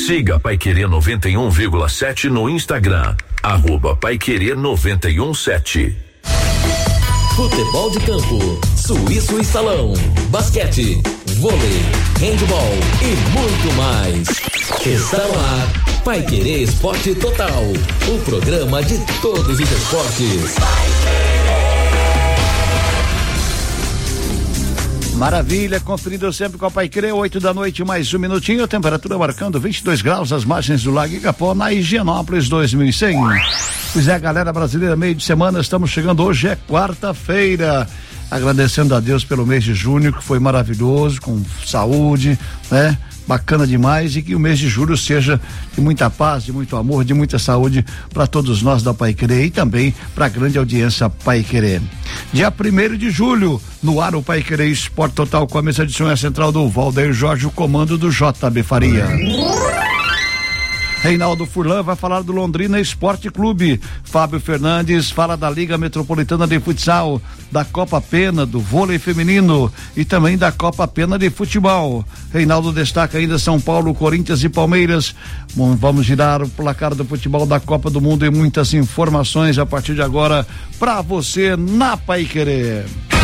Siga Paiquerê 91,7 no Instagram, @Paiquerê917. Futebol de campo, Suíço e Salão, basquete, vôlei, handebol e muito mais. Está no ar, Paiquerê Esporte Total, o programa de todos os esportes. Maravilha, conferindo sempre com a Paiquerê, 8 da noite, mais um minutinho, temperatura marcando 22 graus, as margens do Lago Igapó, na Higienópolis 2100. Pois é, galera brasileira, meio de semana, estamos chegando, hoje é quarta-feira, agradecendo a Deus pelo mês de junho, que foi maravilhoso, com saúde, né? Bacana demais, e que o mês de julho seja de muita paz, de muito amor, de muita saúde para todos nós da Paiquerê e também para a grande audiência Paiquerê. Dia 1º de julho, no ar o Paiquerê Esporte Total, com a mesa de som central do Valdeir Jorge, o comando do JB Faria. Reinaldo Furlan vai falar do Londrina Esporte Clube. Fábio Fernandes fala da Liga Metropolitana de Futsal, da Copa Pena, do vôlei feminino e também da Copa Pena de futebol. Reinaldo destaca ainda São Paulo, Corinthians e Palmeiras. Bom, vamos girar o placar do futebol da Copa do Mundo e muitas informações a partir de agora para você na Paiquerê.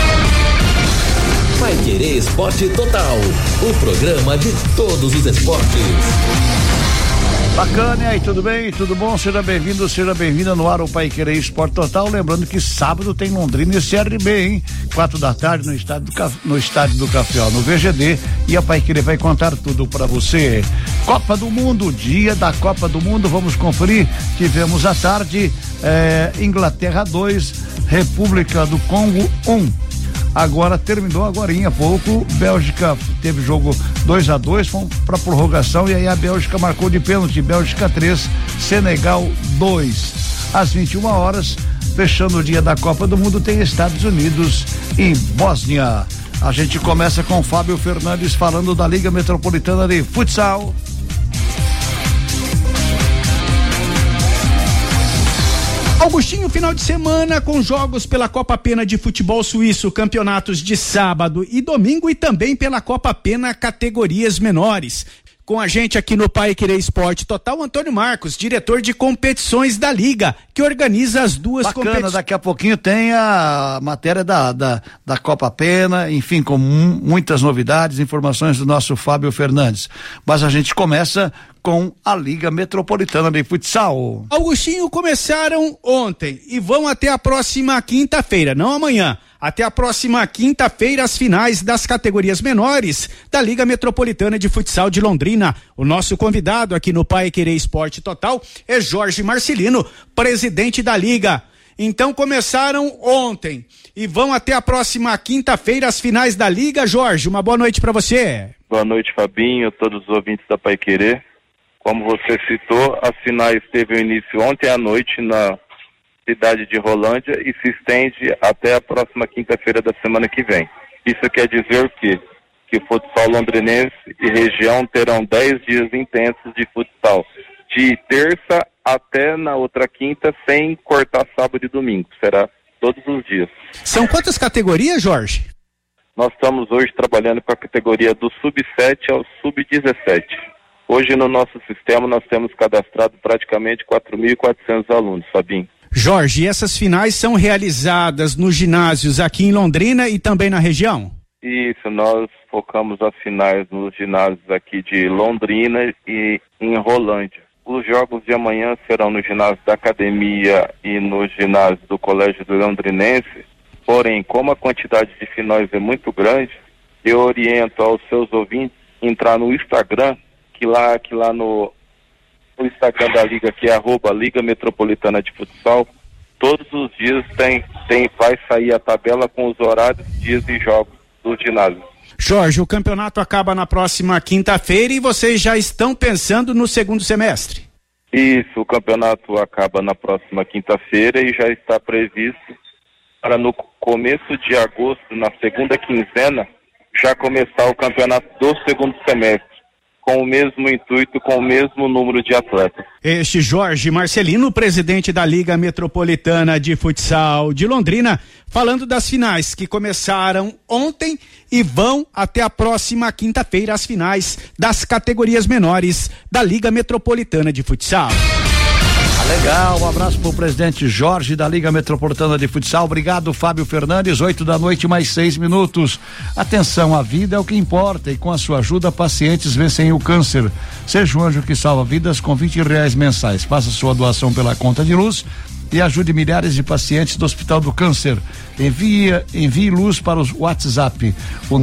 Paiquerê Esporte Total, o programa de todos os esportes. Bacana, e aí, tudo bem? Tudo bom? Seja bem-vindo, seja bem-vinda no ar o Paiquerê Esporte Total, lembrando que sábado tem Londrina e CRB, hein? 4 da tarde no estádio do Café, no VGD, e a Paiquerê vai contar tudo pra você. Copa do Mundo, dia da Copa do Mundo, vamos conferir. Tivemos à tarde Inglaterra 2, República do Congo 1. Agora terminou agorinha há pouco, Bélgica teve jogo 2-2, fomos pra prorrogação e aí a Bélgica marcou de pênalti, Bélgica 3, Senegal 2. Às 21 horas, fechando o dia da Copa do Mundo, tem Estados Unidos e Bósnia. A gente começa com Fábio Fernandes falando da Liga Metropolitana de Futsal. Augustinho, final de semana com jogos pela Copa Pena de Futebol Suíço, campeonatos de sábado e domingo e também pela Copa Pena categorias menores. Com a gente aqui no Paiquerê Esporte Total, Antônio Marcos, diretor de competições da Liga, que organiza as duas competições. Daqui a pouquinho tem a matéria da Copa Pena, enfim, com muitas novidades, informações do nosso Fábio Fernandes. Mas a gente começa com a Liga Metropolitana de Futsal. Augustinho, começaram ontem e vão até a próxima quinta-feira, não amanhã. Até a próxima quinta-feira, as finais das categorias menores da Liga Metropolitana de Futsal de Londrina. O nosso convidado aqui no Paiquerê Esporte Total é Jorge Marcelino, presidente da Liga. Então começaram ontem e vão até a próxima quinta-feira as finais da Liga. Jorge, uma boa noite para você. Boa noite, Fabinho, todos os ouvintes da Paiquerê. Como você citou, as finais teve o início ontem à noite na cidade de Rolândia e se estende até a próxima quinta-feira da semana que vem. Isso quer dizer o quê? Que o futsal londrinense e região terão 10 dias intensos de futsal, de terça até na outra quinta, sem cortar sábado e domingo. Será todos os dias. São quantas categorias, Jorge? Nós estamos hoje trabalhando com a categoria do sub-7 ao sub-17. Hoje no nosso sistema nós temos cadastrado praticamente 4.400 alunos, Fabinho. Jorge, essas finais são realizadas nos ginásios aqui em Londrina e também na região? Isso, nós focamos as finais nos ginásios aqui de Londrina e em Rolândia. Os jogos de amanhã serão no ginásio da Academia e no ginásio do Colégio do Londrinense, porém, como a quantidade de finais é muito grande, eu oriento aos seus ouvintes entrar no Instagram, que lá no Instagram da Liga, que é @Liga Metropolitana de Futsal, todos os dias vai sair a tabela com os horários, dias e jogos do ginásio. Jorge, o campeonato acaba na próxima quinta-feira e vocês já estão pensando no segundo semestre? Isso, o campeonato acaba na próxima quinta-feira e já está previsto para no começo de agosto, na segunda quinzena, já começar o campeonato do segundo semestre. com o mesmo intuito, com o mesmo número de atletas. Este Jorge Marcelino, presidente da Liga Metropolitana de Futsal de Londrina, falando das finais que começaram ontem e vão até a próxima quinta-feira, as finais das categorias menores da Liga Metropolitana de Futsal. Legal, um abraço pro presidente Jorge da Liga Metropolitana de Futsal. Obrigado, Fábio Fernandes. 8h mais 6 minutos. Atenção, a vida é o que importa e com a sua ajuda pacientes vencem o câncer. Seja um anjo que salva vidas com R$20 mensais. Faça sua doação pela conta de luz e ajude milhares de pacientes do Hospital do Câncer. Envie luz para o WhatsApp, o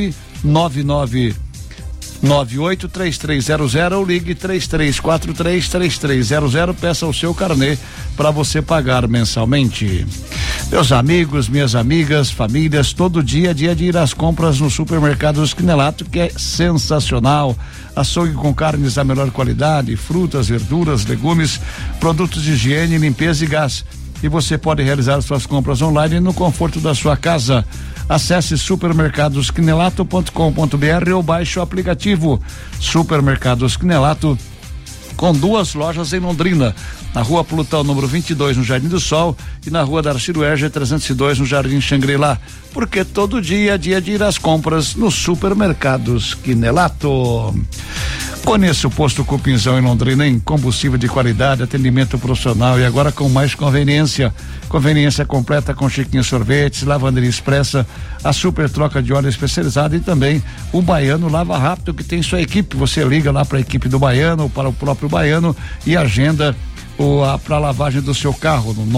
999983300 ou ligue 3343-3300, peça o seu carnê para você pagar mensalmente. Meus amigos, minhas amigas, famílias, todo dia é dia de ir às compras no Supermercado Esquinelato, que é sensacional. Açougue com carnes da melhor qualidade, frutas, verduras, legumes, produtos de higiene, limpeza e gás. E você pode realizar suas compras online no conforto da sua casa. Acesse supermercadosquinelato.com.br ou baixe o aplicativo Supermercados Quinelato, com 2 lojas em Londrina, na Rua Plutão, número 22, no Jardim do Sol, e na Rua Darcílio Erger 302, no Jardim Xangri-Lá, porque todo dia é dia de ir às compras no Supermercados Quinelato. Conheça o Posto Cupinzão em Londrina, em combustível de qualidade, atendimento profissional e agora com mais conveniência. Conveniência completa com Chiquinho Sorvetes, lavanderia expressa, a super troca de óleo especializada e também o Baiano Lava Rápido, que tem sua equipe. Você liga lá para a equipe do Baiano ou para o próprio Baiano e agenda para lavagem do seu carro no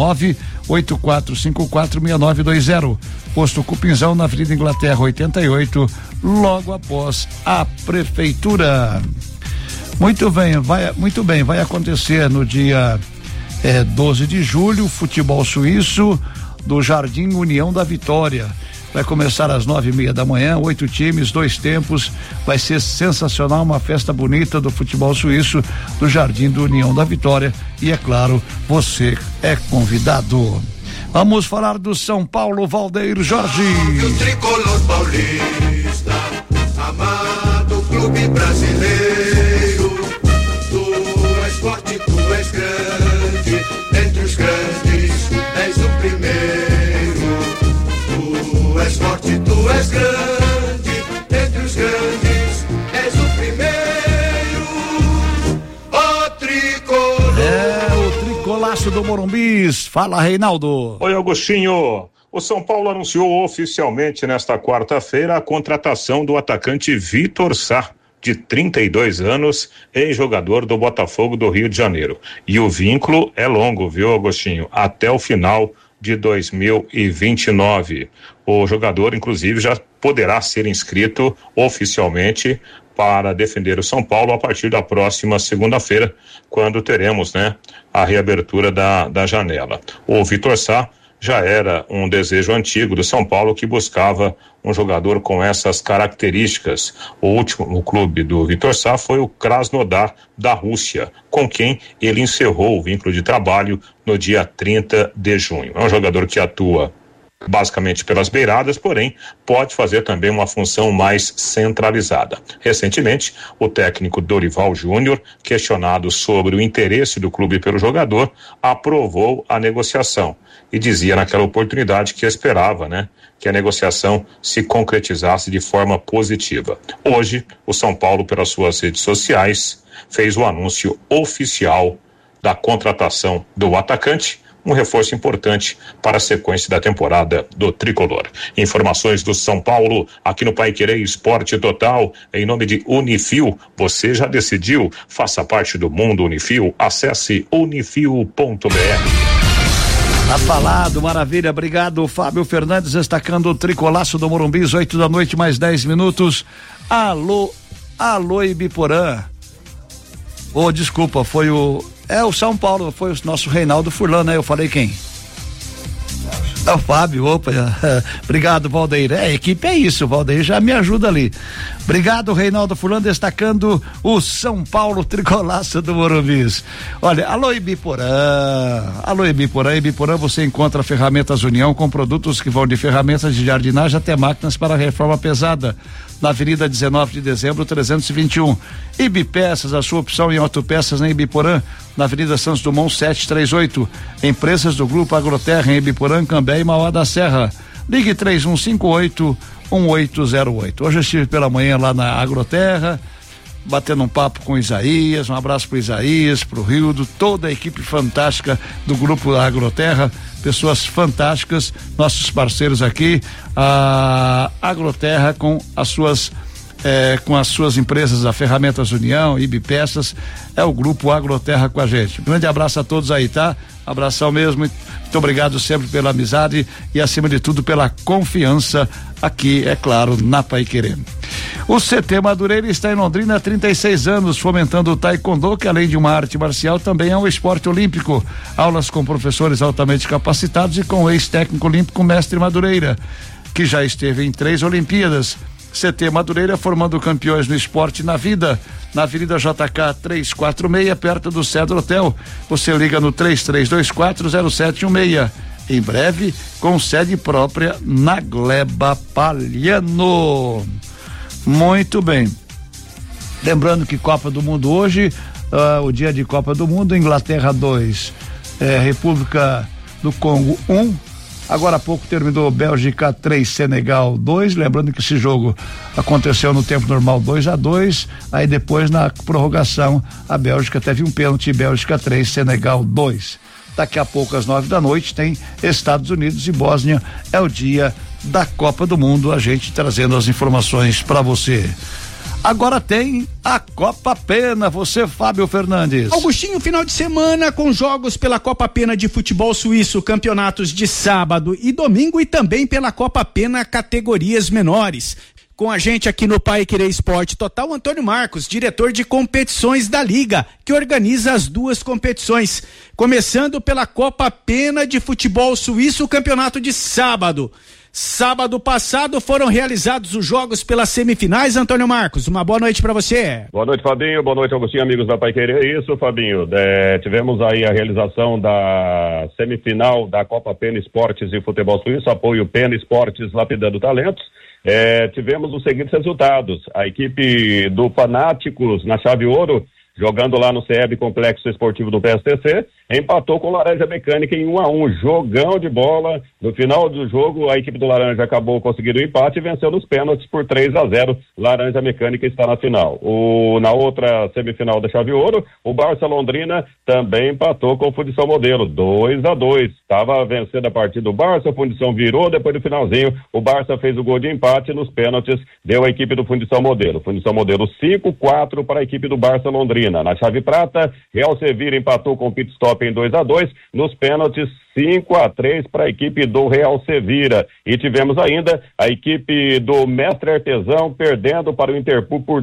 984546920. Posto Cupinzão na Avenida Inglaterra 88, logo após a prefeitura. Muito bem, vai acontecer no dia 12 de julho, futebol suíço do Jardim União da Vitória. Vai começar às 9h30 da manhã, 8 times, 2 tempos. Vai ser sensacional, uma festa bonita do futebol suíço do Jardim do União da Vitória. E é claro, você é convidado. Vamos falar do São Paulo, Valdeir Jorge. O tricolor paulista, amado clube brasileiro. Tu és forte, tu és grande, entre os grandes és o primeiro. Tu és forte, tu és grande, entre os grandes és o primeiro. O tricolor. O tricolaço do Morumbis. Fala, Reinaldo. Oi, Agostinho. O São Paulo anunciou oficialmente nesta quarta-feira a contratação do atacante Vitor Sá, de 32 anos, ex-jogador do Botafogo do Rio de Janeiro. E o vínculo é longo, viu, Agostinho? Até o final de 2029. O jogador, inclusive, já poderá ser inscrito oficialmente para defender o São Paulo a partir da próxima segunda-feira, quando teremos, a reabertura da janela. O Vitor Sá já era um desejo antigo do São Paulo, que buscava um jogador com essas características. O último clube do Vitor Sá foi o Krasnodar da Rússia, com quem ele encerrou o vínculo de trabalho no dia 30 de junho. É um jogador que atua basicamente pelas beiradas, porém pode fazer também uma função mais centralizada. Recentemente, o técnico Dorival Júnior, questionado sobre o interesse do clube pelo jogador, aprovou a negociação e dizia naquela oportunidade que esperava, que a negociação se concretizasse de forma positiva. Hoje, o São Paulo, pelas suas redes sociais, fez o anúncio oficial da contratação do atacante, um reforço importante para a sequência da temporada do tricolor. Informações do São Paulo aqui no Paiquerê Esporte Total, em nome de Unifil. Você já decidiu? Faça parte do mundo Unifil. Acesse unifil.br. Tá falado, maravilha, obrigado, Fábio Fernandes, destacando o tricolaço do Morumbis, 8h mais 10 minutos. Alô Ibiporã. Desculpa, foi o São Paulo, foi o nosso Reinaldo Furlan, Eu falei quem? O Fábio, opa, obrigado, Valdeir. A equipe é isso, o Valdeir já me ajuda ali. Obrigado, Reinaldo Fulano, destacando o São Paulo Tricolaça do Morumbi. Olha, alô Ibiporã, Ibiporã você encontra ferramentas União com produtos que vão de ferramentas de jardinagem até máquinas para reforma pesada. Na Avenida 19 de Dezembro, 321. Ibipeças, a sua opção em autopeças na Ibiporã, na Avenida Santos Dumont 738. Empresas do Grupo Agroterra em Ibiporã, Cambé e Mauá da Serra. Ligue 3158-1808. Hoje eu estive pela manhã lá na Agroterra, batendo um papo com o Isaías, um abraço pro Isaías, pro Rildo, toda a equipe fantástica do Grupo Agroterra, pessoas fantásticas, nossos parceiros aqui, a Agroterra com as suas empresas, a Ferramentas União, Ibipeças, é o Grupo Agroterra com a gente. Um grande abraço a todos aí, tá? Abração mesmo, muito obrigado sempre pela amizade e acima de tudo pela confiança aqui, é claro, na Paiquerê. O CT Madureira está em Londrina há 36 anos, fomentando o taekwondo, que além de uma arte marcial, também é um esporte olímpico. Aulas com professores altamente capacitados e com o ex-técnico olímpico Mestre Madureira, que já esteve em 3 Olimpíadas. CT Madureira formando campeões no esporte e na vida. Na Avenida JK 346, perto do Cedro Hotel. Você liga no 33240716. Em breve, com sede própria na Gleba Palhano. Muito bem. Lembrando que Copa do Mundo hoje, o dia de Copa do Mundo, Inglaterra 2, República do Congo 1. Agora há pouco terminou Bélgica 3, Senegal 2. Lembrando que esse jogo aconteceu no tempo normal 2-2. Aí depois, na prorrogação, a Bélgica teve um pênalti. Bélgica 3, Senegal 2. Daqui a pouco, às 9 da noite, tem Estados Unidos e Bósnia. É o dia da Copa do Mundo. A gente trazendo as informações para você. Agora tem a Copa Pena, você, Fábio Fernandes. Augustinho, final de semana com jogos pela Copa Pena de futebol suíço, campeonatos de sábado e domingo e também pela Copa Pena categorias menores. Com a gente aqui no Paiquerê Esporte Total, Antônio Marcos, diretor de competições da Liga, que organiza as 2 competições. Começando pela Copa Pena de futebol suíço, campeonato de sábado. Sábado passado foram realizados os jogos pelas semifinais. Antônio Marcos, uma boa noite para você. Boa noite, Fabinho, boa noite, Augustinho, amigos da Paiquerê. Isso, Fabinho, tivemos aí a realização da semifinal da Copa Pena Esportes e Futebol Suíço, apoio Pena Esportes Lapidando Talentos. Tivemos os seguintes resultados: a equipe do Fanáticos na chave ouro, jogando lá no CEB Complexo Esportivo do PSTC, empatou com o Laranja Mecânica em 1-1, jogão de bola. No final do jogo, a equipe do Laranja acabou conseguindo o empate e venceu nos pênaltis por 3-0. Laranja Mecânica está na final. Na outra semifinal da chave ouro, o Barça Londrina também empatou com o Fundição Modelo, 2-2. Estava vencendo a partida do Barça, o Fundição virou, depois do finalzinho, o Barça fez o gol de empate, nos pênaltis deu a equipe do Fundição Modelo. Fundição Modelo 5-4 para a equipe do Barça Londrina. Na chave prata, Real Sevilla empatou com o Pit Stop em 2-2, nos pênaltis 5-3 para a equipe do Real Sevilla. E tivemos ainda a equipe do Mestre Artesão perdendo para o Interpul por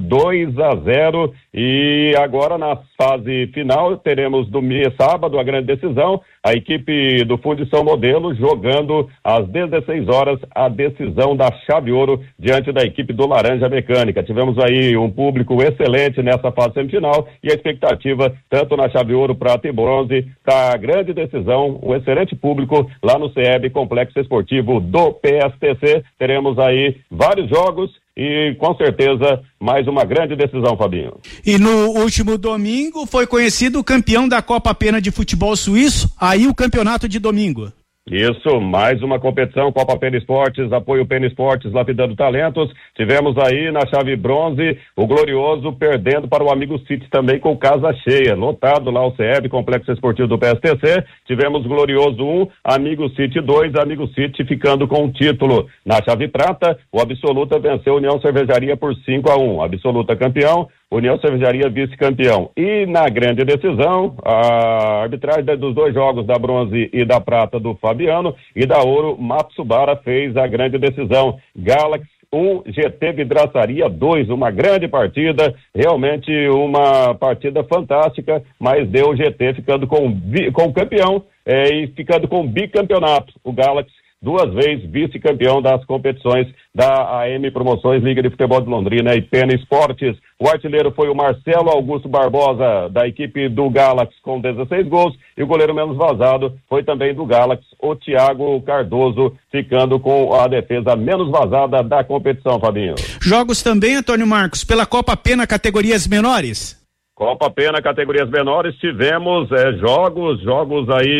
2-0. E agora na fase final teremos sábado a grande decisão, a equipe do Fundição Modelo jogando às 16 horas a decisão da chave ouro diante da equipe do Laranja Mecânica. Tivemos aí um público excelente nessa fase semifinal e a expectativa tanto na chave ouro, prata e bronze, da grande decisão, um excelente público lá no CEB Complexo Esportivo do PSTC. Teremos aí vários jogos e com certeza mais uma grande decisão, Fabinho. E no último domingo foi conhecido o campeão da Copa Pena de futebol suíço, aí o campeonato de domingo. Isso, mais uma competição, Copa Pena Esportes, apoio Pena Esportes, lapidando talentos. Tivemos aí na chave bronze o Glorioso perdendo para o Amigo City também com casa cheia, lotado lá o CEB, Complexo Esportivo do PSTC. Tivemos Glorioso 1, Amigo City 2, Amigo City ficando com o título. Na chave prata, o Absoluta venceu a União Cervejaria por 5-1, Absoluta campeão, União Cervejaria vice-campeão. E na grande decisão, a arbitragem dos 2 jogos da bronze e da prata do Fabiano e da ouro, Matsubara fez a grande decisão. Galaxy 1, GT Vidraçaria 2, uma grande partida, realmente uma partida fantástica, mas deu o GT ficando com o campeão e ficando com o bicampeonato. O Galaxy 2 vezes vice-campeão das competições da AM Promoções, Liga de Futebol de Londrina e Pena Esportes. O artilheiro foi o Marcelo Augusto Barbosa, da equipe do Galaxy, com 16 gols, e o goleiro menos vazado foi também do Galaxy, o Thiago Cardoso, ficando com a defesa menos vazada da competição, Fabinho. Jogos também, Antônio Marcos, pela Copa Pena categorias menores? Copa Pena, categorias menores, tivemos jogos aí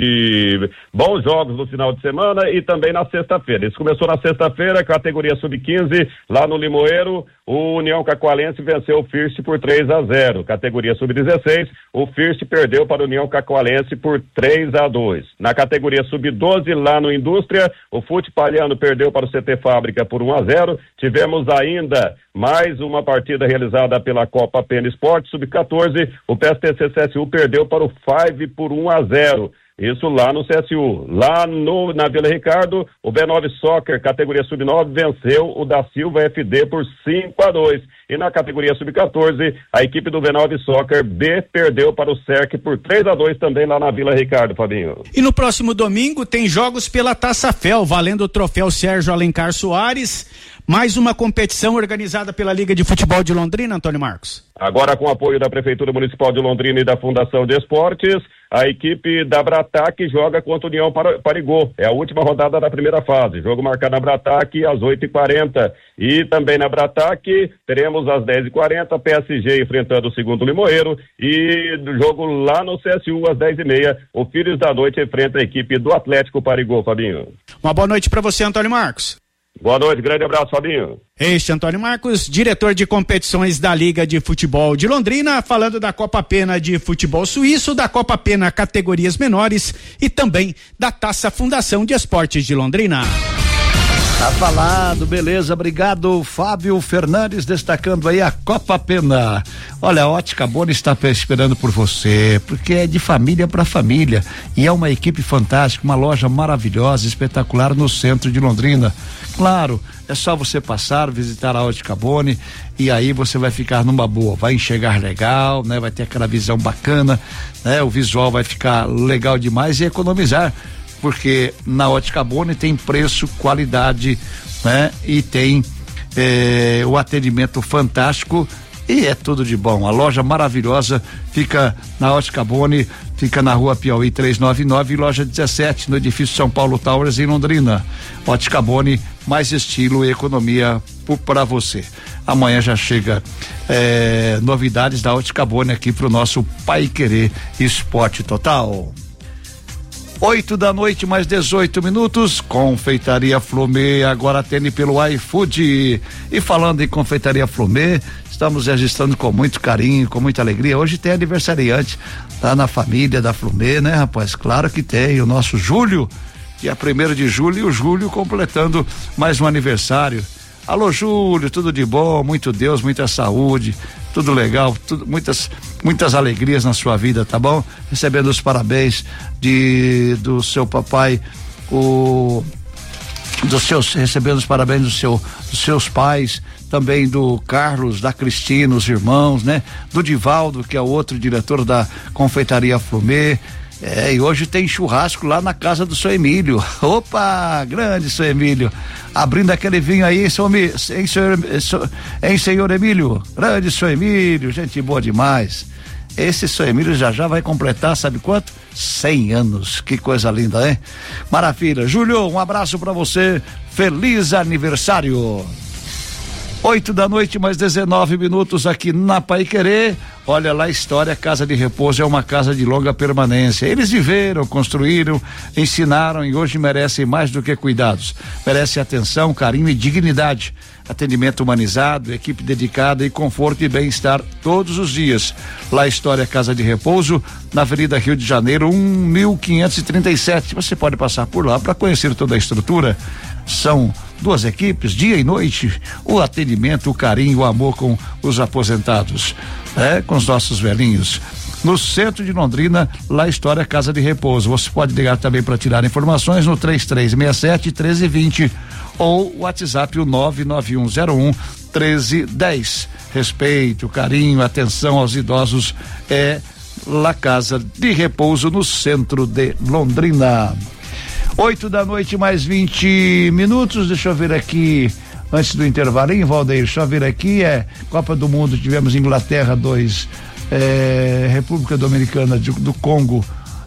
de bons jogos no final de semana e também na sexta-feira. Isso começou na sexta-feira, categoria sub-15, lá no Limoeiro, o União Cacoalense venceu o First por 3-0. Categoria sub-16, o First perdeu para o União Cacoalense por 3-2. Na categoria sub-12, lá no Indústria, o Fute Palhano perdeu para o CT Fábrica por 1-0. Tivemos ainda mais uma partida realizada pela Copa Pena Esporte, sub-14, o PSTC CSU perdeu para o Five por 1-0. Isso lá no CSU. Lá na Vila Ricardo, o B9 Soccer, categoria sub-9, venceu o da Silva FD por 5-2. E na categoria sub-14, a equipe do B9 Soccer B perdeu para o SERC por 3-2 também lá na Vila Ricardo, Fabinho. E no próximo domingo tem jogos pela Taça Fel, valendo o troféu Sérgio Alencar Soares. Mais uma competição organizada pela Liga de Futebol de Londrina, Antônio Marcos. Agora, com apoio da Prefeitura Municipal de Londrina e da Fundação de Esportes, a equipe da Brataque joga contra o União Parigô. É a última rodada da primeira fase. Jogo marcado na Brataque às 8h40. E também na Brataque teremos às 10h40 PSG enfrentando o segundo Limoeiro. E do jogo lá no CSU às 10h30, o Filhos da Noite enfrenta a equipe do Atlético Parigô, Fabinho. Uma boa noite para você, Antônio Marcos. Boa noite, grande abraço, Fabinho. Este Antônio Marcos, diretor de competições da Liga de Futebol de Londrina, falando da Copa Pena de Futebol Suíço, da Copa Pena categorias menores e também da Taça Fundação de Esportes de Londrina. Tá falado, beleza, obrigado, Fábio Fernandes, destacando aí a Copa Pena. Olha, a Ótica Boni está esperando por você, porque é de família para família e é uma equipe fantástica, uma loja maravilhosa, espetacular no centro de Londrina. Claro, é só você passar, visitar a Ótica Boni e aí você vai ficar numa boa, vai enxergar legal, né? Vai ter aquela visão bacana, né? O visual vai ficar legal demais e economizar, porque na Ótica Boni tem preço, qualidade, né? E tem o atendimento fantástico e é tudo de bom. A loja maravilhosa fica na Ótica Boni, fica na Rua Piauí 399, loja 17, no edifício São Paulo Towers, em Londrina. Ótica Boni, mais estilo e economia para você. Amanhã já chega novidades da Ótica Boni aqui pro nosso Pai Querer Esporte Total. 8h, mais 18 minutos, Confeitaria Flomê, agora atende pelo iFood. E falando em Confeitaria Flomê, estamos registrando com muito carinho, com muita alegria. Hoje tem aniversariante lá na família da Flomê, né, rapaz? Claro que tem, o nosso Júlio, que é 1º de julho, e o Júlio completando mais um aniversário. Alô, Júlio, tudo de bom, muito Deus, muita saúde, tudo legal, muitas alegrias na sua vida, tá bom? Recebendo os parabéns do seu papai, recebendo os parabéns dos seus pais, também do Carlos, da Cristina, os irmãos, né? Do Divaldo, que é o outro diretor da Confeitaria Flomê. E hoje tem churrasco lá na casa do seu Emílio. Opa, grande seu Emílio. Abrindo aquele vinho aí, senhor Emílio. Grande seu Emílio, gente boa demais. Esse seu Emílio já vai completar, sabe quanto? 100 anos. Que coisa linda, hein? Maravilha. Júlio, um abraço pra você. Feliz aniversário. 8h, mais 19 minutos aqui na Pai Querer. Olha lá a história, Casa de Repouso é uma casa de longa permanência. Eles viveram, construíram, ensinaram e hoje merecem mais do que cuidados. Merecem atenção, carinho e dignidade. Atendimento humanizado, equipe dedicada e conforto e bem-estar todos os dias. Lá a história Casa de Repouso, na Avenida Rio de Janeiro, 1537. Você pode passar por lá para conhecer toda a estrutura. São 2 equipes, dia e noite, o atendimento, o carinho, o amor com os aposentados, com os nossos velhinhos. No centro de Londrina, lá a história Casa de Repouso. Você pode ligar também para tirar informações no 3367-1320 ou WhatsApp o 99101-1310. Respeito, carinho, atenção aos idosos é La Casa de Repouso no centro de Londrina. 8h mais 20 minutos. Deixa eu ver aqui, antes do intervalinho, Valdeir, deixa eu ver aqui, Copa do Mundo, tivemos Inglaterra 2, República Dominicana do Congo,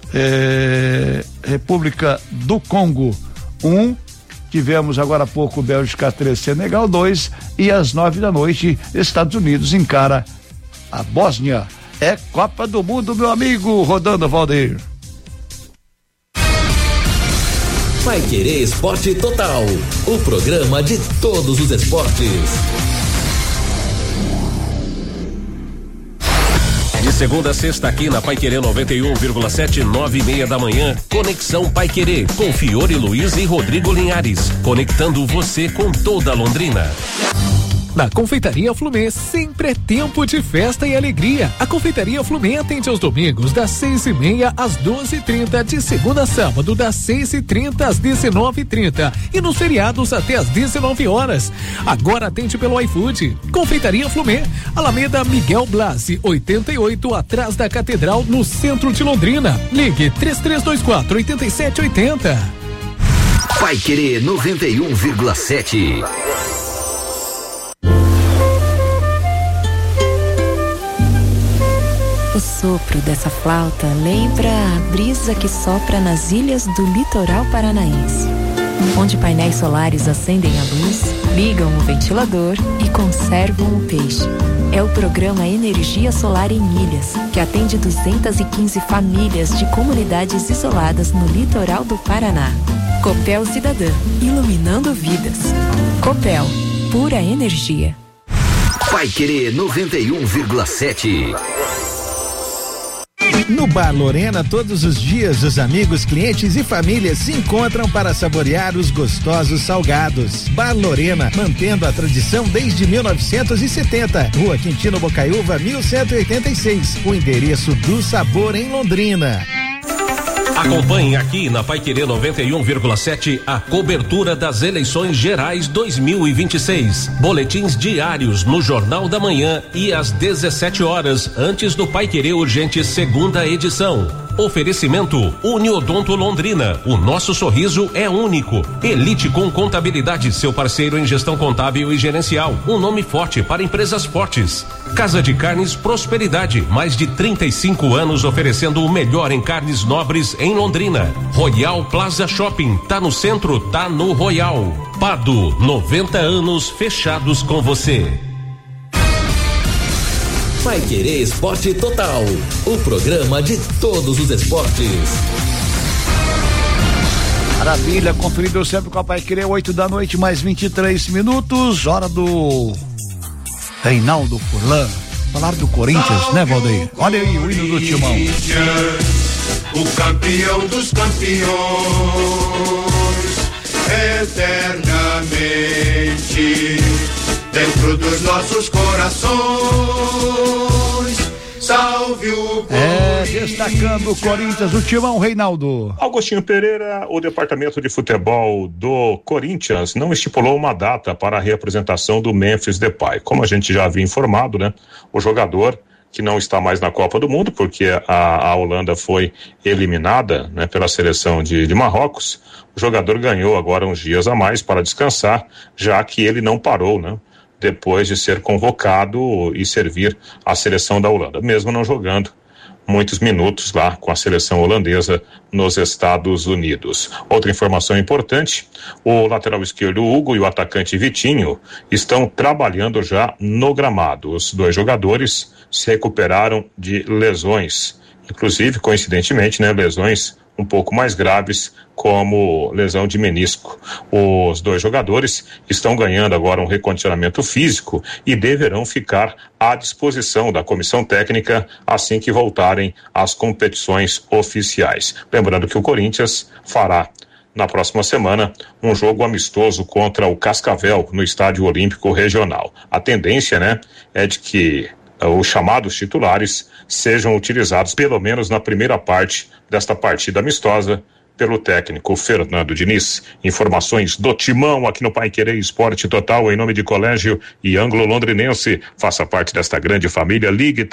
República do Congo 1, tivemos agora há pouco Bélgica 3, Senegal 2, e às 9h, Estados Unidos encara a Bósnia. É Copa do Mundo, meu amigo, rodando, Valdeir. Paiquerê Esporte Total, o programa de todos os esportes. De segunda a sexta aqui na Paiquerê 91,7, 9:30 da manhã. Conexão Paiquerê com Fiore Luiz e Rodrigo Linhares, conectando você com toda Londrina. Na Confeitaria Flumê sempre é tempo de festa e alegria. A Confeitaria Flumê atende aos domingos das 6:30 às 12:30, de segunda a sábado das 6:30 às 19:30 e nos feriados até às 19 horas. Agora atende pelo iFood. Confeitaria Flumê, Alameda Miguel Blasi, 88, atrás da Catedral, no centro de Londrina. Ligue 3324-8780. Paiquerê 91,7. O sopro dessa flauta lembra a brisa que sopra nas ilhas do litoral paranaense, onde painéis solares acendem a luz, ligam o ventilador e conservam o peixe. É o programa Energia Solar em Ilhas, que atende 215 famílias de comunidades isoladas no litoral do Paraná. Copel Cidadã, iluminando vidas. Copel, pura energia. Paiquerê 91,7. No Bar Lorena, todos os dias, os amigos, clientes e famílias se encontram para saborear os gostosos salgados. Bar Lorena, mantendo a tradição desde 1970. Rua Quintino Bocaiúva, 1186. O endereço do sabor em Londrina. Acompanhe aqui na Paiquerê 91,7 a cobertura das eleições gerais 2026. Boletins diários no Jornal da Manhã e às 17 horas, antes do Paiquerê Urgente segunda edição. Oferecimento Uniodonto Londrina. O nosso sorriso é único. Elite com Contabilidade, seu parceiro em gestão contábil e gerencial. Um nome forte para empresas fortes. Casa de Carnes Prosperidade. Mais de 35 anos oferecendo o melhor em carnes nobres em Londrina. Royal Plaza Shopping. Tá no centro, tá no Royal. Pado, 90 anos fechados com você. Paiquerê Esporte Total, o programa de todos os esportes. Maravilha, conferido sempre com a Paiquerê, 8h mais 23 minutos, hora do Reinaldo Furlan. Falar do Corinthians, né, Valdeir? Olha aí o hino do Timão. O campeão dos campeões, eternamente dentro dos nossos corações. Salve o Corinthians. Destacando o Corinthians, o Timão, Reinaldo. Agostinho Pereira, o departamento de futebol do Corinthians não estipulou uma data para a reapresentação do Memphis Depay. Como a gente já havia informado, né? O jogador que não está mais na Copa do Mundo, porque a Holanda foi eliminada, né, pela seleção de Marrocos. O jogador ganhou agora uns dias a mais para descansar, já que ele não parou, né? Depois de ser convocado e servir a seleção da Holanda, mesmo não jogando muitos minutos lá com a seleção holandesa nos Estados Unidos. Outra informação importante, o lateral esquerdo Hugo e o atacante Vitinho estão trabalhando já no gramado. Os dois jogadores se recuperaram de lesões, inclusive, coincidentemente, né, lesões um pouco mais graves, como lesão de menisco. Os dois jogadores estão ganhando agora um recondicionamento físico e deverão ficar à disposição da comissão técnica assim que voltarem às competições oficiais. Lembrando que o Corinthians fará na próxima semana um jogo amistoso contra o Cascavel no Estádio Olímpico Regional. A tendência, né, é de que os chamados titulares sejam utilizados pelo menos na primeira parte desta partida amistosa pelo técnico Fernando Diniz. Informações do Timão aqui no Paiquerê Esporte Total em nome de Colégio e Ângulo Londrinense. Faça parte desta grande família. Ligue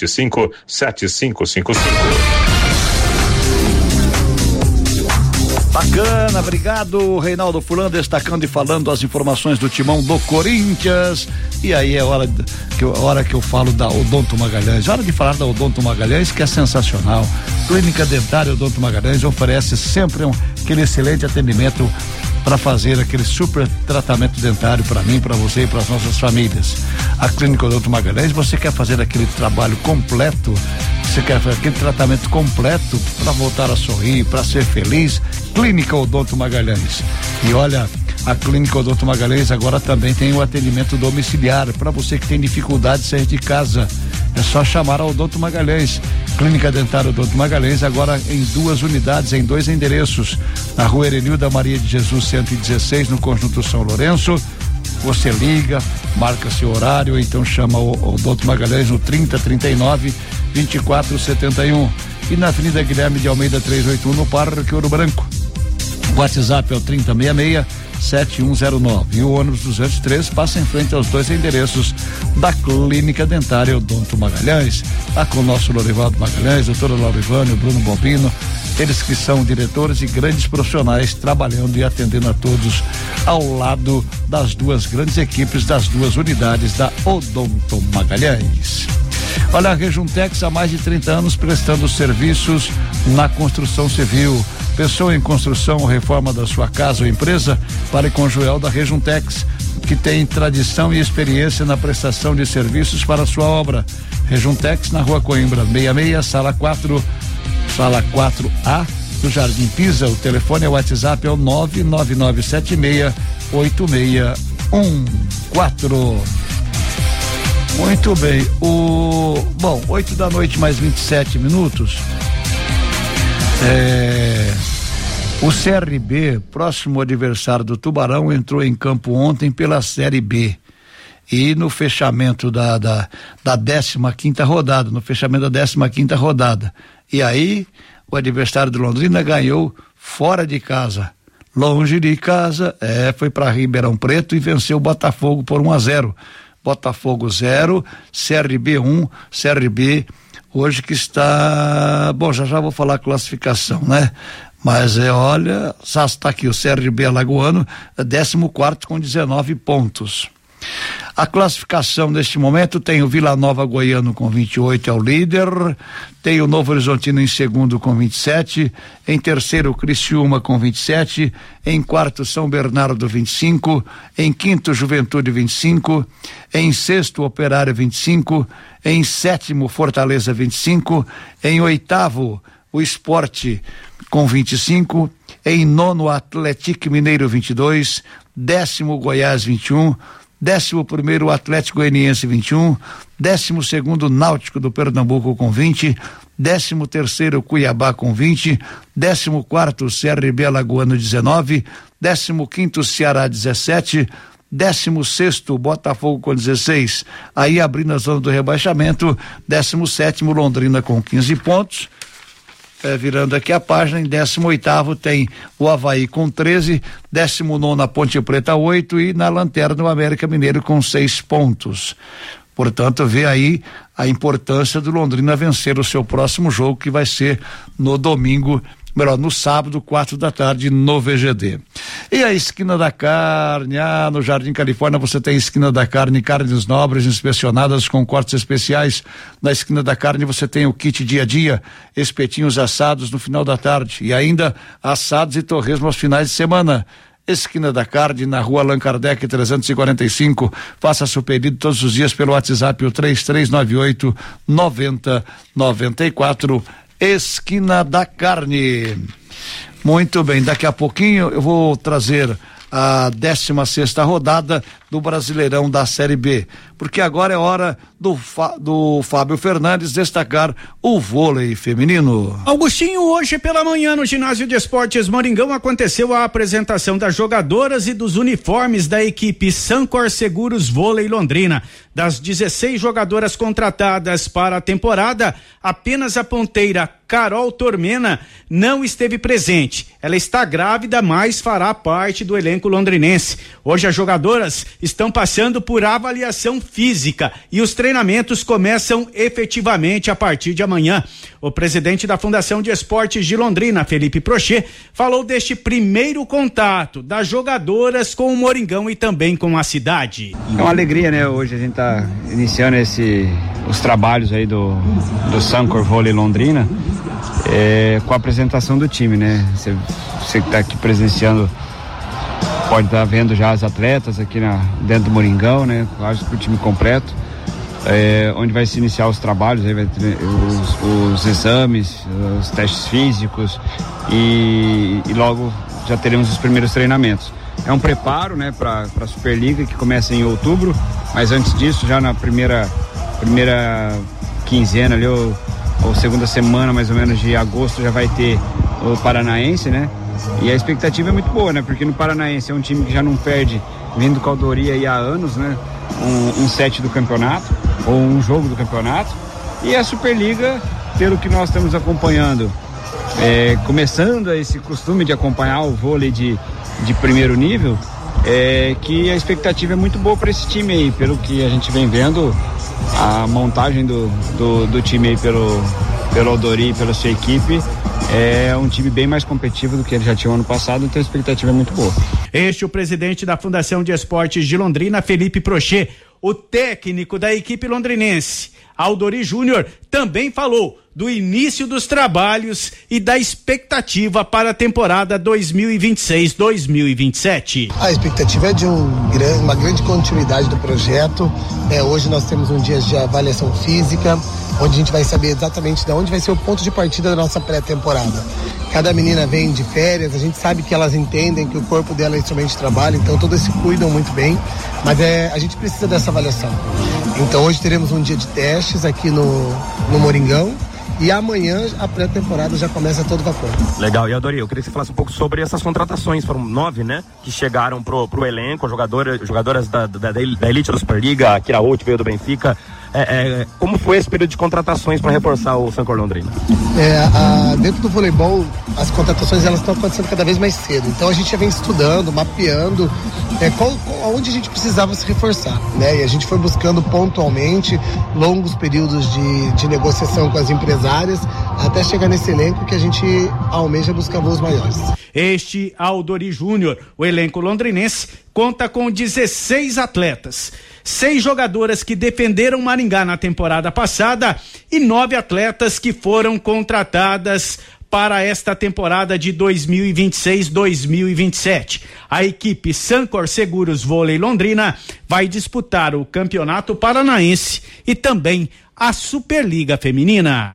3375-7555. Bacana, obrigado, Reinaldo Fulano, destacando e falando as informações do timão do Corinthians. E aí é hora que eu falo da Odonto Magalhães. Hora de falar da Odonto Magalhães, que é sensacional. Clínica Dentária Odonto Magalhães oferece sempre aquele excelente atendimento para fazer aquele super tratamento dentário para mim, para você e para as nossas famílias. A Clínica Odonto Magalhães, você quer fazer aquele trabalho completo, você quer fazer aquele tratamento completo para voltar a sorrir, para ser feliz? Clínica Odonto Magalhães. E olha, a Clínica Odonto Magalhães agora também tem o atendimento domiciliar para você que tem dificuldade de sair de casa. É só chamar a Odonto Magalhães. Clínica Dentária Odonto Magalhães, agora em 2 unidades, em 2 endereços. Na Rua Erenilda Maria de Jesus 116, no Conjunto São Lourenço. Você liga, marca seu horário, ou então chama o Odonto Magalhães no 3039 2471. E na Avenida Guilherme de Almeida 381, no Parque Ouro Branco. O WhatsApp é o 3066-7109. E o ônibus 203 passa em frente aos 2 endereços da Clínica Dentária Odonto Magalhães. Lá com o nosso Lorivaldo Magalhães, doutora Laurivânia, Bruno Bombino, eles que são diretores e grandes profissionais trabalhando e atendendo a todos ao lado das 2 grandes equipes das 2 unidades da Odonto Magalhães. Olha, a Rejuntex há mais de 30 anos prestando serviços na construção civil. Pensou em construção ou reforma da sua casa ou empresa? Fale com o Joel da Rejuntex, que tem tradição e experiência na prestação de serviços para a sua obra. Rejuntex, na Rua Coimbra 66, sala 4A, do Jardim Pisa. O telefone é o WhatsApp, é o 999768614. Muito bem, 8h mais 27 minutos. O CRB, próximo adversário do Tubarão, entrou em campo ontem pela Série B. E no fechamento da 15ª rodada, E aí, o adversário do Londrina ganhou fora de casa. Longe de casa, foi para Ribeirão Preto e venceu o Botafogo por 1-0. Botafogo 0, CRB 1, CRB hoje que está, já vou falar a classificação, né? Mas olha, está aqui o CRB alagoano, 14º com 19 pontos. A classificação neste momento tem o Vila Nova Goiano com 28, é o líder, tem o Novo Horizontino em segundo com 27, em terceiro o Criciúma com 27, em quarto São Bernardo 25, em quinto Juventude 25, em sexto Operário 25, em sétimo Fortaleza 25, em oitavo o Sport com 25, em nono Atlético Mineiro 22, 10º Goiás 21, 11º o Atlético Goianiense 21, 12º Náutico do Pernambuco com 20, 13º Cuiabá com 20, 14º CRB Alagoano 19, 15º Ceará 17, 16º Botafogo com 16, aí abrindo a zona do rebaixamento, 17º Londrina com 15 pontos. Virando aqui a página, em 18º tem o Avaí com 13, 19º a Ponte Preta 8 e na lanterna o América Mineiro com 6 pontos. Portanto, vê aí a importância do Londrina vencer o seu próximo jogo, que vai ser no sábado, 4h no VGD. E a Esquina da Carne, no Jardim Califórnia você tem Esquina da Carne, carnes nobres inspecionadas com cortes especiais. Na Esquina da Carne você tem o kit dia a dia, espetinhos assados no final da tarde e ainda assados e torresmo aos finais de semana. Esquina da Carne, na Rua Allan Kardec 345. Faça seu pedido todos os dias pelo WhatsApp, o 3398-9094. Esquina da Carne. Muito bem, daqui a pouquinho eu vou trazer a 16ª rodada do Brasileirão da Série B, porque agora é hora do Fábio Fernandes destacar o vôlei feminino. Augustinho, hoje pela manhã no Ginásio de Esportes Moringão aconteceu a apresentação das jogadoras e dos uniformes da equipe Sancor Seguros Vôlei Londrina. Das 16 jogadoras contratadas para a temporada, apenas a ponteira Carol Tormena não esteve presente. Ela está grávida, mas fará parte do elenco elenco londrinense. Hoje as jogadoras estão passando por avaliação física e os treinamentos começam efetivamente a partir de amanhã. O presidente da Fundação de Esportes de Londrina, Felipe Prochet, falou deste primeiro contato das jogadoras com o Moringão e também com a cidade. É uma alegria, né? Hoje a gente está iniciando os trabalhos aí do Sancor Vôlei Londrina, com a apresentação do time, né? Você que está aqui presenciando pode estar vendo já as atletas aqui dentro do Moringão, né? Quase que o time completo. Onde vai se iniciar os trabalhos, aí vai ter os exames, os testes físicos e logo já teremos os primeiros treinamentos. É um preparo, né, para a Superliga que começa em outubro, mas antes disso, já na primeira quinzena ali, ou segunda semana mais ou menos de agosto, já vai ter o Paranaense, né? E a expectativa é muito boa, né? Porque no Paranaense é um time que já não perde, vindo do Caldoria aí há anos, né? Um set do campeonato, ou um jogo do campeonato. E a Superliga, pelo que nós estamos acompanhando, começando esse costume de acompanhar o vôlei de primeiro nível, que a expectativa é muito boa para esse time aí, pelo que a gente vem vendo, a montagem do time aí pelo Odori e pela sua equipe. É um time bem mais competitivo do que ele já tinha no ano passado, então a expectativa é muito boa. Este é o presidente da Fundação de Esportes de Londrina, Felipe Prochet. O técnico da equipe londrinense, Aldori Júnior, também falou do início dos trabalhos e da expectativa para a temporada 2026-2027. A expectativa é de uma grande continuidade do projeto. Hoje nós temos um dia de avaliação física, onde a gente vai saber exatamente de onde vai ser o ponto de partida da nossa pré-temporada. Cada menina vem de férias, a gente sabe que elas entendem que o corpo dela é instrumento de trabalho, então todas se cuidam muito bem, mas a gente precisa dessa avaliação. Então hoje teremos um dia de testes aqui no Moringão, e amanhã a pré-temporada já começa a todo vapor. Legal, e Adori, eu queria que você falasse um pouco sobre essas contratações, foram 9, né, que chegaram pro elenco, jogadoras da elite da Superliga, a Kira Holt veio do Benfica. Como foi esse período de contratações para reforçar o Sancor Londrina? Dentro do voleibol, as contratações elas estão acontecendo cada vez mais cedo, então a gente já vem estudando, mapeando onde a gente precisava se reforçar, né? E a gente foi buscando pontualmente longos períodos de negociação com as empresárias até chegar nesse elenco que a gente almeja buscar voos maiores. Este Aldori Júnior, o elenco londrinense, conta com 16 atletas, 6 jogadoras que defenderam Maringá na temporada passada e 9 atletas que foram contratadas para esta temporada de 2026-2027. A equipe Sancor Seguros Vôlei Londrina vai disputar o Campeonato Paranaense e também a Superliga Feminina.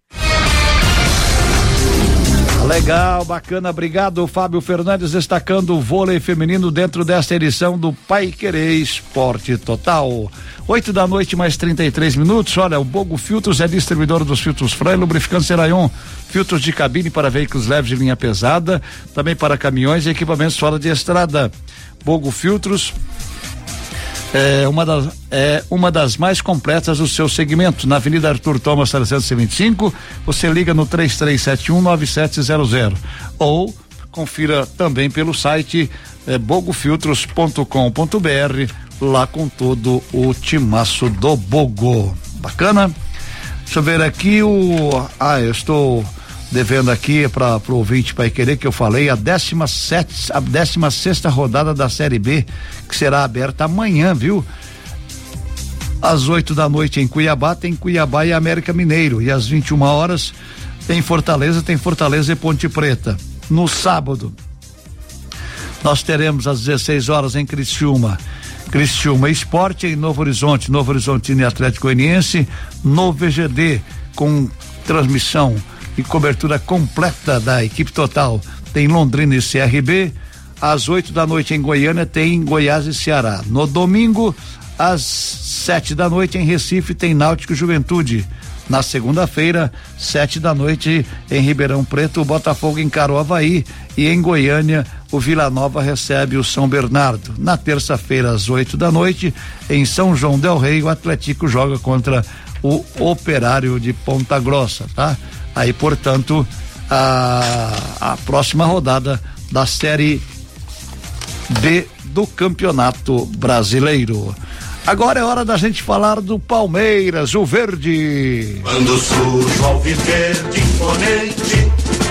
Legal, bacana, obrigado Fábio Fernandes, destacando o vôlei feminino dentro desta edição do Paiquerê Esporte Total. 8 da noite mais 33 minutos. Olha, o Bogo Filtros é distribuidor dos filtros Frei, lubrificantes Serayon, filtros de cabine para veículos leves de linha pesada, também para caminhões e equipamentos fora de estrada. Bogo Filtros é uma das mais completas do seu segmento. Na Avenida Arthur Thomas 325, você liga no 33719700 ou confira também pelo site bogofiltros.com.br, lá com todo o timaço do Bogo. Bacana? Deixa eu ver aqui eu estou devendo aqui para o ouvinte Paiquerê que eu falei, a 16ª rodada da Série B, que será aberta amanhã, viu? Às 8 da noite em Cuiabá, tem Cuiabá e América Mineiro, e às 21 horas tem Fortaleza e Ponte Preta. No sábado nós teremos às 16 horas em Criciúma Esporte, em Novo Horizontino e Atlético Goianiense, no VGD, com transmissão e cobertura completa da equipe total. Tem Londrina e CRB. Às 8 da noite em Goiânia tem Goiás e Ceará. No domingo, às 7 da noite em Recife tem Náutico e Juventude. Na segunda-feira, 7 da noite em Ribeirão Preto, o Botafogo encara o Avaí, e em Goiânia o Vila Nova recebe o São Bernardo. Na terça-feira, às 8 da noite, em São João del Rei, o Atlético joga contra o Operário de Ponta Grossa, tá? Aí, portanto, a próxima rodada da Série do Campeonato Brasileiro. Agora é hora da gente falar do Palmeiras, o verde. Quando surge o alviverde imponente,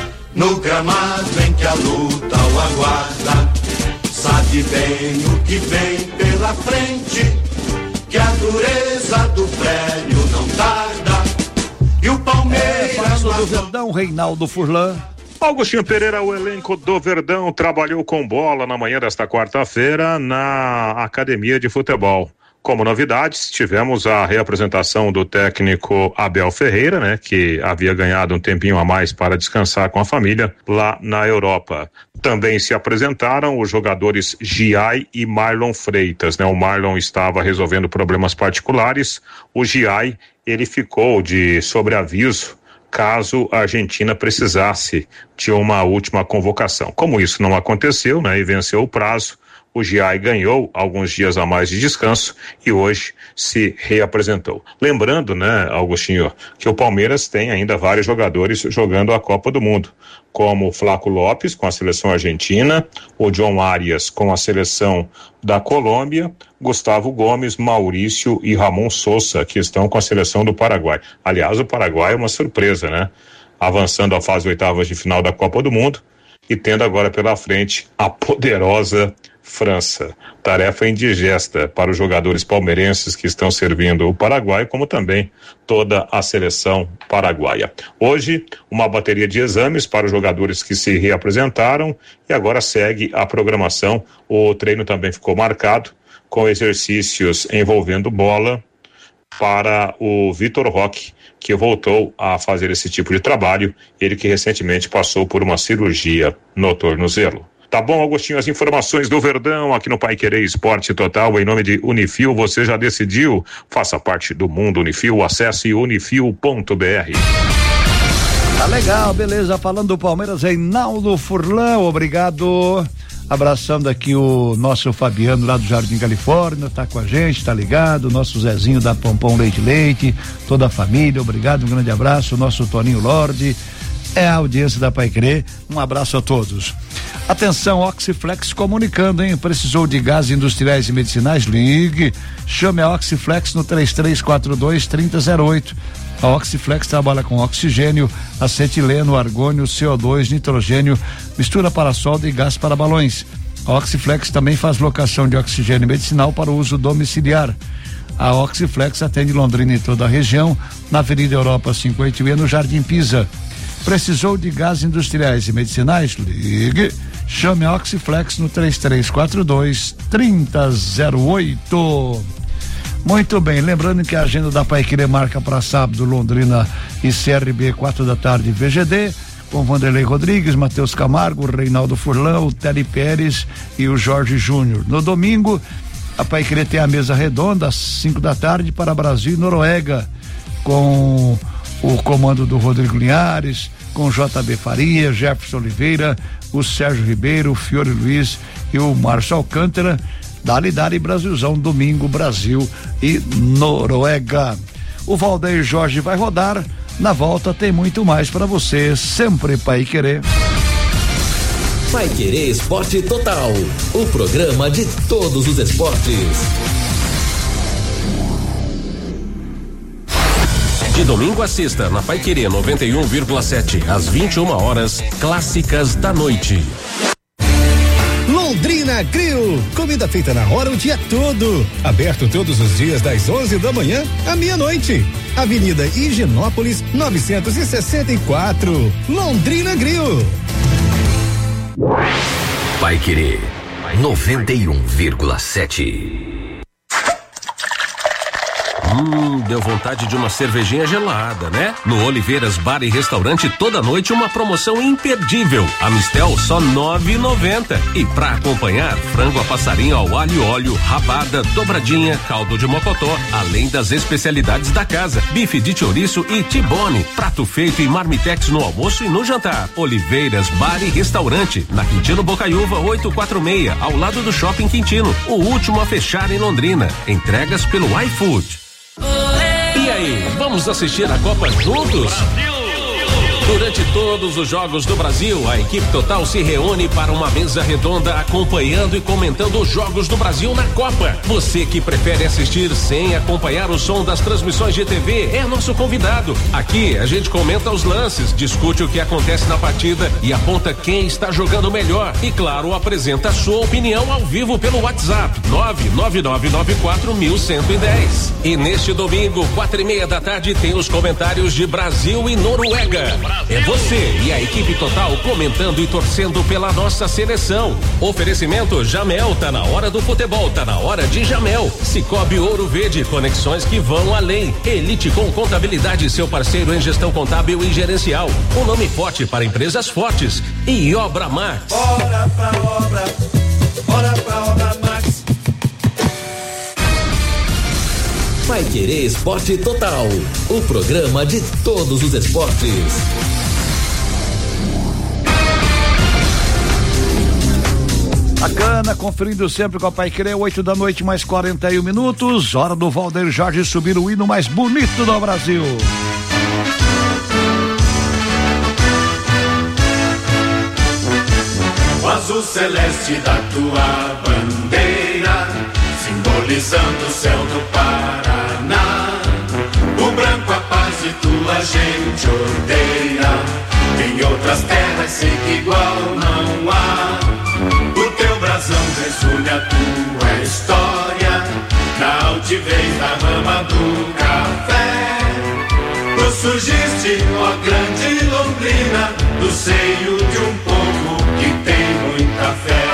no gramado em que a luta o aguarda, sabe bem o que vem pela frente, que a dureza do prédio não tarda. E o Palmeiras do Verdão, Reinaldo Furlan. Augustinho Pereira, o elenco do Verdão trabalhou com bola na manhã desta quarta-feira na Academia de Futebol. Como novidades, tivemos a reapresentação do técnico Abel Ferreira, né, que havia ganhado um tempinho a mais para descansar com a família lá na Europa. Também se apresentaram os jogadores Giai e Marlon Freitas, né? O Marlon estava resolvendo problemas particulares, o Giai, ele ficou de sobreaviso caso a Argentina precisasse de uma última convocação. Como isso não aconteceu, né, e venceu o prazo, o Giai ganhou alguns dias a mais de descanso e hoje se reapresentou. Lembrando, né, Augustinho, que o Palmeiras tem ainda vários jogadores jogando a Copa do Mundo, como o Flaco Lopes com a seleção argentina, o John Arias com a seleção da Colômbia, Gustavo Gomes, Maurício e Ramon Sousa, que estão com a seleção do Paraguai. Aliás, o Paraguai é uma surpresa, né? Avançando à fase oitavas de final da Copa do Mundo e tendo agora pela frente a poderosa França. Tarefa indigesta para os jogadores palmeirenses que estão servindo o Paraguai, como também toda a seleção paraguaia. Hoje, uma bateria de exames para os jogadores que se reapresentaram e agora segue a programação. O treino também ficou marcado com exercícios envolvendo bola para o Vitor Roque, que voltou a fazer esse tipo de trabalho, ele que recentemente passou por uma cirurgia no tornozelo. Tá bom, Augustinho, as informações do Verdão aqui no Paiquerê Esporte Total, em nome de Unifil. Você já decidiu? Faça parte do mundo Unifil, acesse unifil.br. Tá legal, beleza, falando do Palmeiras, Reinaldo Furlan, obrigado. Abraçando aqui o nosso Fabiano lá do Jardim Califórnia, tá com a gente, tá ligado, nosso Zezinho da Pompom Leite, toda a família, obrigado, um grande abraço, nosso Toninho Lorde, é a audiência da Paiquerê, um abraço a todos. Atenção, Oxiflex comunicando, hein? Precisou de gases industriais e medicinais? Ligue, chame a Oxiflex no 3342-3008. A Oxiflex trabalha com oxigênio, acetileno, argônio, CO2, nitrogênio, mistura para solda e gás para balões. A Oxiflex também faz locação de oxigênio medicinal para uso domiciliar. A Oxiflex atende Londrina e toda a região, na Avenida Europa 58 e no Jardim Pisa. Precisou de gases industriais e medicinais? Ligue, chame a Oxiflex no 3342-3008. Muito bem, lembrando que a agenda da Paiquerê marca para sábado Londrina e CRB 4 da tarde VGD, com Vanderlei Rodrigues, Matheus Camargo, Reinaldo Furlan, o Tele Pérez e o Jorge Júnior. No domingo, a Paiquerê tem a mesa redonda às 5 da tarde para Brasil e Noruega, com o comando do Rodrigo Linhares, com JB Faria, Jefferson Oliveira, o Sérgio Ribeiro, o Fiore Luiz e o Márcio Alcântara. Dali Brasilzão, domingo, Brasil e Noruega. O Valdeir Jorge vai rodar, na volta tem muito mais para você, sempre Paiquerê. Paiquerê Esporte Total, o programa de todos os esportes. De domingo a sexta, na Paiquerê 91,7, às 21 horas, clássicas da noite. Londrina Grill, comida feita na hora o dia todo. Aberto todos os dias das 11 da manhã à meia-noite. Avenida Higienópolis 964. Londrina Grill. Paiquerê 91,7. Deu vontade de uma cervejinha gelada, né? No Oliveiras Bar e Restaurante toda noite uma promoção imperdível. A Mistel só R$9,90. E pra acompanhar, frango a passarinho ao alho e óleo, rabada, dobradinha, caldo de mocotó, além das especialidades da casa, bife de chouriço e tibone, prato feito em marmitex no almoço e no jantar. Oliveiras Bar e Restaurante, na Quintino Bocaiúva 846, ao lado do Shopping Quintino, o último a fechar em Londrina. Entregas pelo iFood. E aí, vamos assistir a Copa juntos? Durante todos os jogos do Brasil, a equipe total se reúne para uma mesa redonda acompanhando e comentando os jogos do Brasil na Copa. Você que prefere assistir sem acompanhar o som das transmissões de TV é nosso convidado. Aqui a gente comenta os lances, discute o que acontece na partida e aponta quem está jogando melhor. E claro, apresenta a sua opinião ao vivo pelo WhatsApp 999941110. E neste domingo, 4:30 da tarde, tem os comentários de Brasil e Noruega. É você e a equipe total comentando e torcendo pela nossa seleção. Oferecimento Jamel, tá na hora do futebol, tá na hora de Jamel. Cicobi Ouro Verde, conexões que vão além. Elite com Contabilidade, seu parceiro em gestão contábil e gerencial. Um nome forte para empresas fortes. E Obra Max. Bora pra obra Max. Vai Querer Esporte Total, o programa de todos os esportes. Bacana, conferindo sempre com a Pai Querer, 8 da noite mais 41 minutos, hora do Valdeir Jorge subir o hino mais bonito do Brasil. O azul celeste da tua bandeira, simbolizando o céu do Paraná. O branco a paz e tua gente odeia. Em outras terras sei que igual não há. O teu brasão resume a tua história, na altivez da rama do café. Tu surgiste, ó grande Londrina, do seio de um povo que tem muita fé.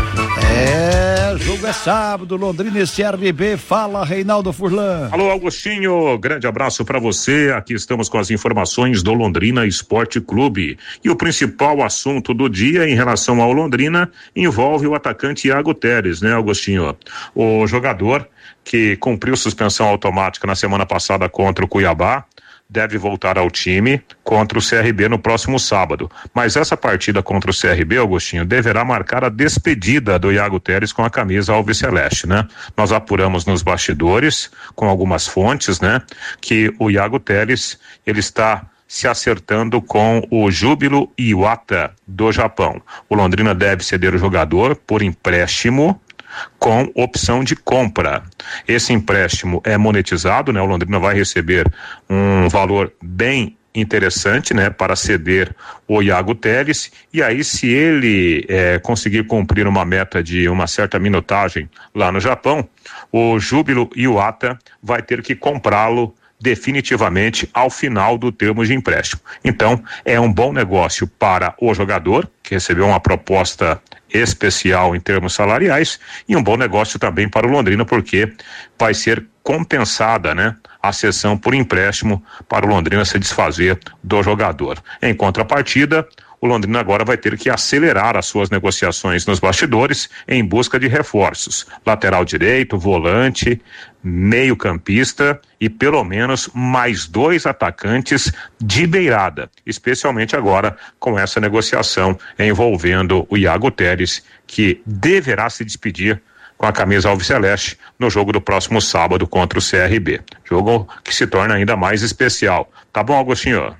Jogo é sábado, Londrina e CRB. Fala, Reinaldo Furlan. Alô, Augustinho, grande abraço para você. Aqui estamos com as informações do Londrina Esporte Clube. E o principal assunto do dia em relação ao Londrina envolve o atacante Iago Teres, né, Augustinho? O jogador que cumpriu suspensão automática na semana passada contra o Cuiabá deve voltar ao time contra o CRB no próximo sábado. Mas essa partida contra o CRB, Augustinho, deverá marcar a despedida do Iago Teres com a camisa alviceleste, né? Nós apuramos nos bastidores, com algumas fontes, né? Que o Iago Teres, ele está se acertando com o Júbilo Iwata do Japão. O Londrina deve ceder o jogador por empréstimo com opção de compra. Esse empréstimo é monetizado, né? O Londrina vai receber um valor bem interessante, né? Para ceder o Iago Teres, e aí se ele conseguir cumprir uma meta de uma certa minutagem lá no Japão, o Júbilo Iwata vai ter que comprá-lo definitivamente ao final do termo de empréstimo. Então, é um bom negócio para o jogador, que recebeu uma proposta especial em termos salariais, e um bom negócio também para o Londrina, porque vai ser compensada, né, a cessão por empréstimo para o Londrina se desfazer do jogador. Em contrapartida, o Londrina agora vai ter que acelerar as suas negociações nos bastidores em busca de reforços. Lateral direito, volante, meio-campista e pelo menos mais 2 atacantes de beirada, especialmente agora com essa negociação envolvendo o Iago Teres, que deverá se despedir com a camisa alviceleste no jogo do próximo sábado contra o CRB. Jogo que se torna ainda mais especial. Tá bom, Agostinho?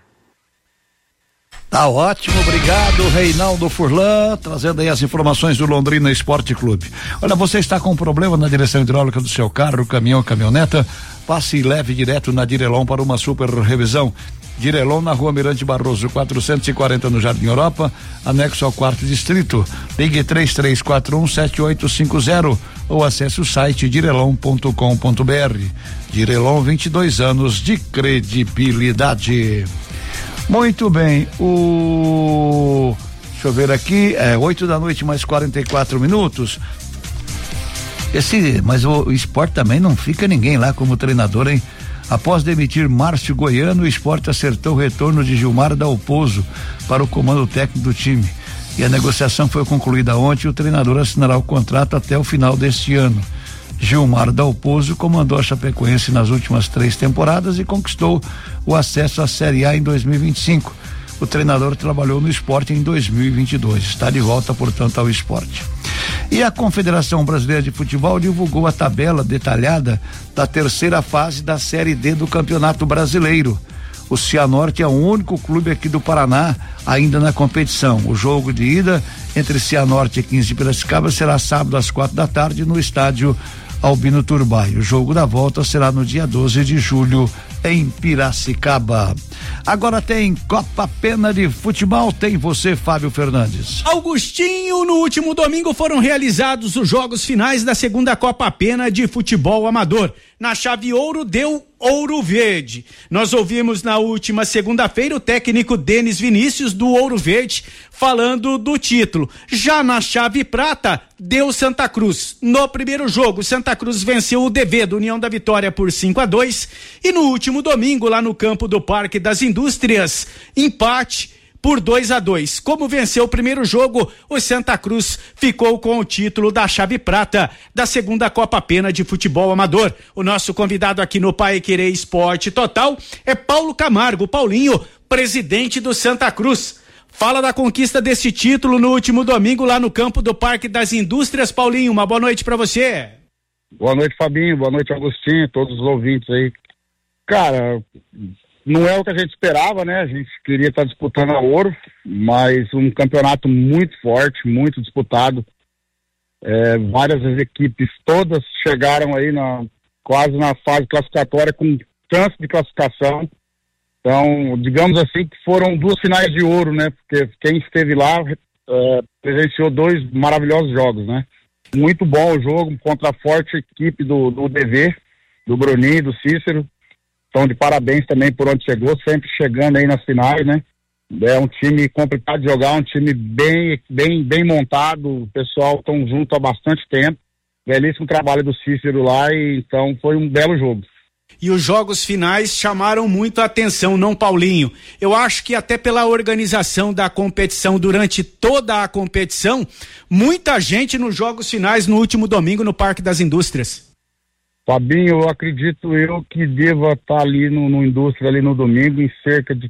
Tá ótimo, obrigado, Reinaldo Furlan, trazendo aí as informações do Londrina Esporte Clube. Olha, você está com um problema na direção hidráulica do seu carro, caminhão, caminhoneta? Passe e leve direto na Direlon para uma super revisão. Direlon na Rua Mirante Barroso 440 no Jardim Europa, anexo ao 4º distrito. Ligue 33417850 ou acesse o site direlon.com.br. Direlon, 22 anos de credibilidade. Muito bem, deixa eu ver aqui, 8 da noite mais 44 minutos. Mas o Sport também não fica ninguém lá como treinador, hein? Após demitir Márcio Goiano, o Sport acertou o retorno de Gilmar Dalpozo para o comando técnico do time. E a negociação foi concluída ontem e o treinador assinará o contrato até o final deste ano. Gilmar Dalpozo comandou a Chapecoense nas últimas 3 temporadas e conquistou o acesso à Série A em 2025. O treinador trabalhou no Sport em 2022. Está de volta, portanto, ao Sport. E a Confederação Brasileira de Futebol divulgou a tabela detalhada da terceira fase da Série D do Campeonato Brasileiro. O Cianorte é o único clube aqui do Paraná ainda na competição. O jogo de ida entre Cianorte e 15 de Piracicaba será sábado às 4h no estádio Albino Turbay. O jogo da volta será no dia 12 de julho em Piracicaba. Agora tem Copa Pena de Futebol, tem você, Fábio Fernandes. Augustinho, no último domingo foram realizados os jogos finais da segunda Copa Pena de Futebol Amador. Na chave ouro deu Ouro Verde. Nós ouvimos na última segunda-feira o técnico Denis Vinícius do Ouro Verde falando do título. Já na chave prata deu Santa Cruz. No primeiro jogo, Santa Cruz venceu o DV do União da Vitória por 5-2 e no último domingo lá no campo do Parque das Indústrias, empate por 2-2. Como venceu o primeiro jogo, o Santa Cruz ficou com o título da chave prata da segunda Copa Pena de Futebol Amador. O nosso convidado aqui no Paiquerê Esporte Total é Paulo Camargo. Paulinho, presidente do Santa Cruz. Fala da conquista desse título no último domingo lá no campo do Parque das Indústrias. Paulinho, uma boa noite pra você. Boa noite, Fabinho. Boa noite, Agostinho, todos os ouvintes aí. Cara, não é o que a gente esperava, né? A gente queria estar disputando a ouro, mas um campeonato muito forte, muito disputado. Várias equipes todas chegaram aí quase na fase classificatória com chance de classificação. Então, digamos assim que foram 2 finais de ouro, né? Porque quem esteve lá presenciou 2 maravilhosos jogos, né? Muito bom o jogo contra a forte equipe do DV, do Bruninho, do Cícero. Então, de parabéns também por onde chegou, sempre chegando aí nas finais, né? É um time complicado de jogar, um time bem montado, o pessoal estão junto há bastante tempo. Belíssimo trabalho do Cícero lá, e então foi um belo jogo. E os jogos finais chamaram muito a atenção, não, Paulinho? Eu acho que até pela organização da competição durante toda a competição, muita gente nos jogos finais no último domingo no Parque das Indústrias. Fabinho, eu acredito que deva estar ali no Indústria ali no domingo em cerca de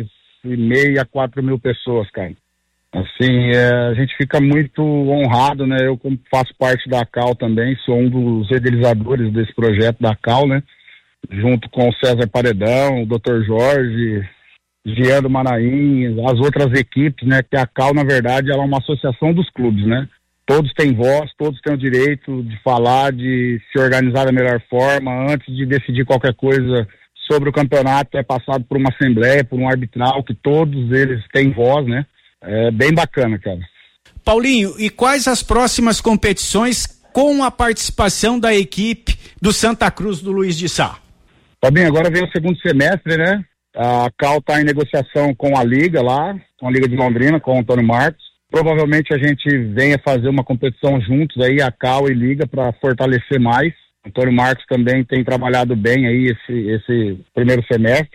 3.500 a 4.000 pessoas, cara. Assim, a gente fica muito honrado, né? Eu, como faço parte da CAL também, sou um dos idealizadores desse projeto da CAL, né? Junto com o César Paredão, o Dr. Jorge, Jean do Manaim, as outras equipes, né? Que a CAL, na verdade, ela é uma associação dos clubes, né? Todos têm voz, todos têm o direito de falar, de se organizar da melhor forma. Antes de decidir qualquer coisa sobre o campeonato, é passado por uma assembleia, por um arbitral, que todos eles têm voz, né? É bem bacana, cara. Paulinho, e quais as próximas competições com a participação da equipe do Santa Cruz do Luiz de Sá? Tá bem, agora vem o segundo semestre, né? A CAL está em negociação com a Liga lá, com a Liga de Londrina, com o Antônio Marcos. Provavelmente a gente venha fazer uma competição juntos aí, a CAL e Liga, para fortalecer mais. O Antônio Marcos também tem trabalhado bem aí esse primeiro semestre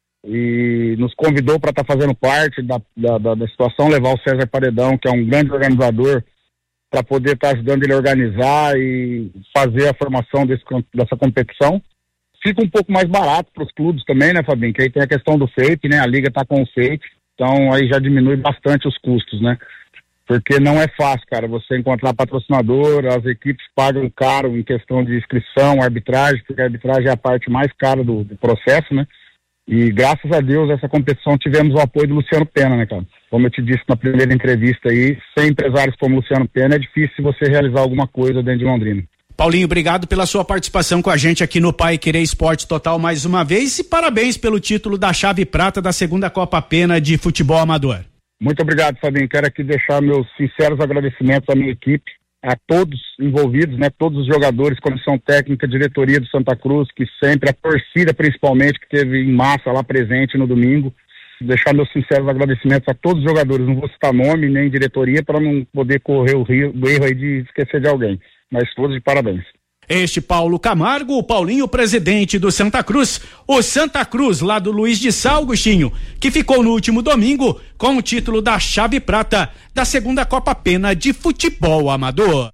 e nos convidou para estar fazendo parte da situação, levar o César Paredão, que é um grande organizador, para poder estar ajudando ele a organizar e fazer a formação dessa competição. Fica um pouco mais barato para os clubes também, né, Fabinho? Que aí tem a questão do FAPE, né? A Liga está com o FAPE, então aí já diminui bastante os custos, né? Porque não é fácil, cara, você encontrar patrocinador, as equipes pagam caro em questão de inscrição, arbitragem, porque a arbitragem é a parte mais cara do processo, né? E graças a Deus essa competição tivemos o apoio do Luciano Pena, né, cara? Como eu te disse na primeira entrevista aí, sem empresários como Luciano Pena é difícil você realizar alguma coisa dentro de Londrina. Paulinho, obrigado pela sua participação com a gente aqui no Paiquerê Esporte Total mais uma vez e parabéns pelo título da chave prata da segunda Copa Pena de Futebol Amador. Muito obrigado, Fabinho. Quero aqui deixar meus sinceros agradecimentos à minha equipe, a todos envolvidos, né? Todos os jogadores, comissão técnica, diretoria do Santa Cruz, que sempre, a torcida principalmente, que teve em massa lá presente no domingo. Deixar meus sinceros agradecimentos a todos os jogadores. Não vou citar nome nem diretoria para não poder correr o erro aí de esquecer de alguém. Mas todos de parabéns. Este Paulo Camargo, o Paulinho, presidente do Santa Cruz, o Santa Cruz lá do Luiz de Sá, Augustinho, que ficou no último domingo com o título da chave prata da segunda Copa Pena de Futebol Amador.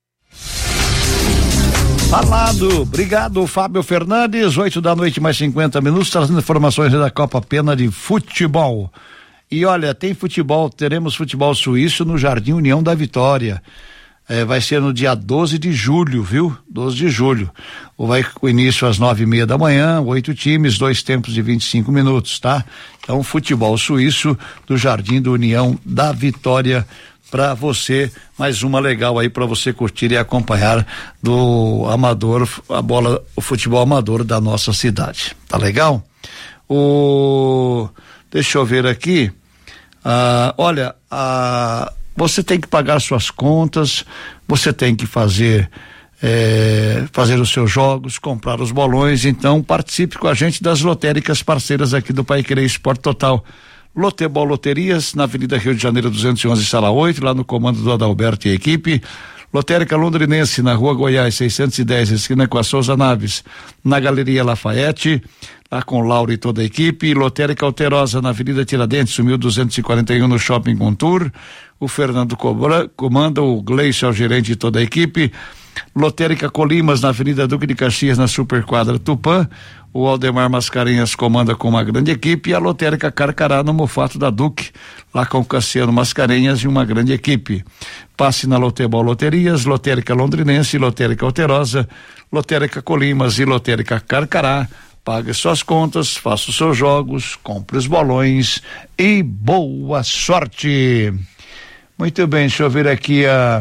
Falado, obrigado Fábio Fernandes, 8 mais 50 minutos, trazendo informações da Copa Pena de Futebol. E olha, tem futebol, teremos futebol suíço no Jardim União da Vitória. vai ser no dia 12 de julho, viu? 12 de julho. Vai com início às 9:30 da manhã, 8 times, 2 tempos de 25 minutos, tá? Então, futebol suíço do Jardim do União da Vitória para você, mais uma legal aí para você curtir e acompanhar do amador, o futebol amador da nossa cidade. Tá legal? Deixa eu ver aqui. Olha, você tem que pagar suas contas, você tem que fazer os seus jogos, comprar os bolões, então participe com a gente das lotéricas parceiras aqui do Paiquerê Esporte Total. Lotebol Loterias, na Avenida Rio de Janeiro 211, sala 8, lá no comando do Adalberto e equipe. Lotérica Londrinense, na Rua Goiás 610, esquina com a Souza Naves, na Galeria Lafayette, lá com Laura e toda a equipe. Lotérica Alterosa, na Avenida Tiradentes, 1241, no Shopping Contour. O Fernando comanda, o Gleice é o gerente e toda a equipe. Lotérica Colimas, na Avenida Duque de Caxias, na Superquadra Tupã. O Aldemar Mascarenhas comanda com uma grande equipe. E a Lotérica Carcará, no Mofato da Duque, lá com o Cassiano Mascarenhas e uma grande equipe. Passe na Lotebol Loterias, Lotérica Londrinense, Lotérica Alterosa, Lotérica Colimas e Lotérica Carcará. Pague suas contas, faça os seus jogos, compre os bolões e boa sorte. Muito bem, deixa eu ver aqui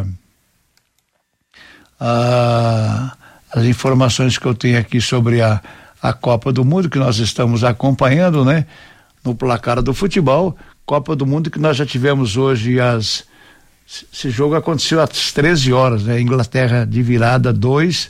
as informações que eu tenho aqui sobre a Copa do Mundo que nós estamos acompanhando, né? No placar do futebol, Copa do Mundo que nós já tivemos hoje esse jogo aconteceu às 13 horas, né? Inglaterra de virada 2,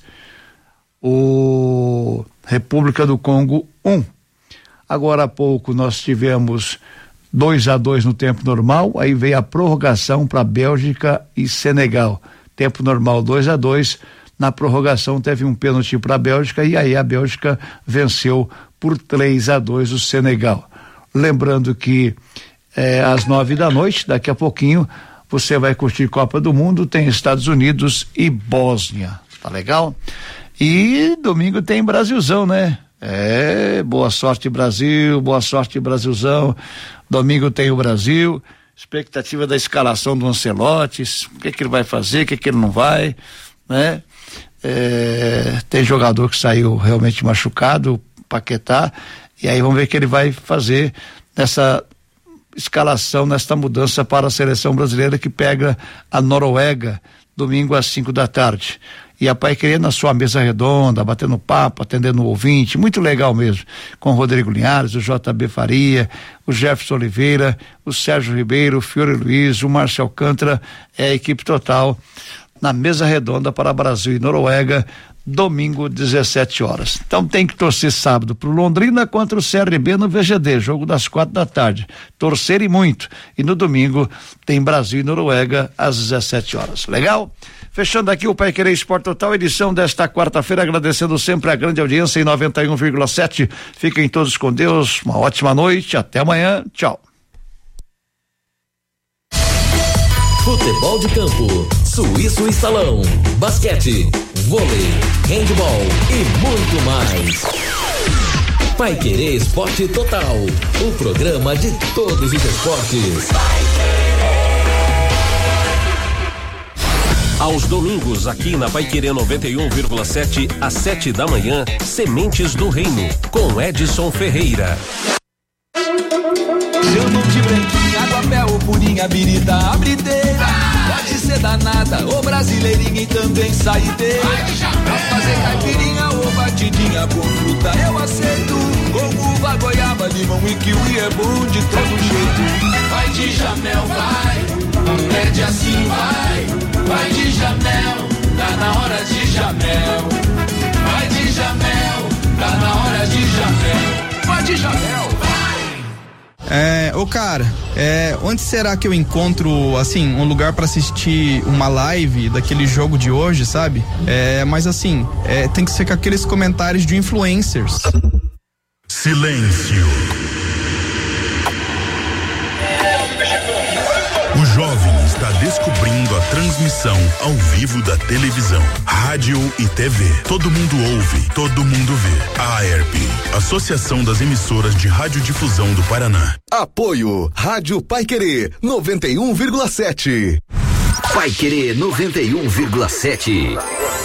República do Congo 1. Agora há pouco nós tivemos 2-2 no tempo normal, aí veio a prorrogação para Bélgica e Senegal. Tempo normal 2-2, na prorrogação teve um pênalti para a Bélgica e aí a Bélgica venceu por 3-2 o Senegal. Lembrando que às 9 da noite, daqui a pouquinho, você vai curtir Copa do Mundo, tem Estados Unidos e Bósnia, tá legal? E domingo tem Brasilzão, né? Boa sorte Brasil, boa sorte Brasilzão. Domingo tem o Brasil, expectativa da escalação do Ancelotti, o que ele vai fazer, o que ele não vai, né? Tem jogador que saiu realmente machucado, Paquetá, e aí vamos ver o que ele vai fazer nessa escalação, nesta mudança para a seleção brasileira que pega a Noruega domingo às 5 da tarde. E a Paiquerê na sua mesa redonda, batendo papo, atendendo o ouvinte, muito legal mesmo, com o Rodrigo Linhares, o JB Faria, o Jefferson Oliveira, o Sérgio Ribeiro, o Fiore Luiz, o Márcio Alcântara, a equipe total na mesa redonda para Brasil e Noruega, domingo 17 horas. Então tem que torcer sábado pro Londrina contra o CRB no VGD, jogo das 4 da tarde. Torcer e muito. E no domingo tem Brasil e Noruega às 17 horas. Legal? Fechando aqui o Paiquerê Esporte Total, edição desta quarta-feira, agradecendo sempre a grande audiência em 91,7. Fiquem todos com Deus, uma ótima noite, até amanhã, tchau. Futebol de campo, suíço e salão, basquete, vôlei, handebol e muito mais. Paiquerê Esporte Total, o programa de todos os esportes. Aos domingos, aqui na Paiquerê 91,7, às 7 da manhã, Sementes do Reino, com Edson Ferreira. Chamam de branquinha, aguapé ou purinha, birita, abriteira. Pode ser danada ou brasileirinha e também saideira. Pra fazer caipirinha ou batidinha com fruta eu aceito. Com uva, goiaba, limão e kiwi é bom de todo jeito. Vai de Jamel, vai, pede assim, vai. Vai de Jamel, tá na hora de Jamel. Vai de Jamel, tá na hora de Jamel. Vai de Jamel, vai. Cara, onde será que eu encontro, assim, um lugar pra assistir uma live daquele jogo de hoje, sabe? Mas assim, tem que ser com aqueles comentários de influencers. Silêncio. O jovem está descobrindo a transmissão ao vivo da televisão, rádio e TV. Todo mundo ouve, todo mundo vê. A AERP, Associação das Emissoras de Radiodifusão do Paraná. Apoio Rádio Paiquerê 91,7. Paiquerê 91,7.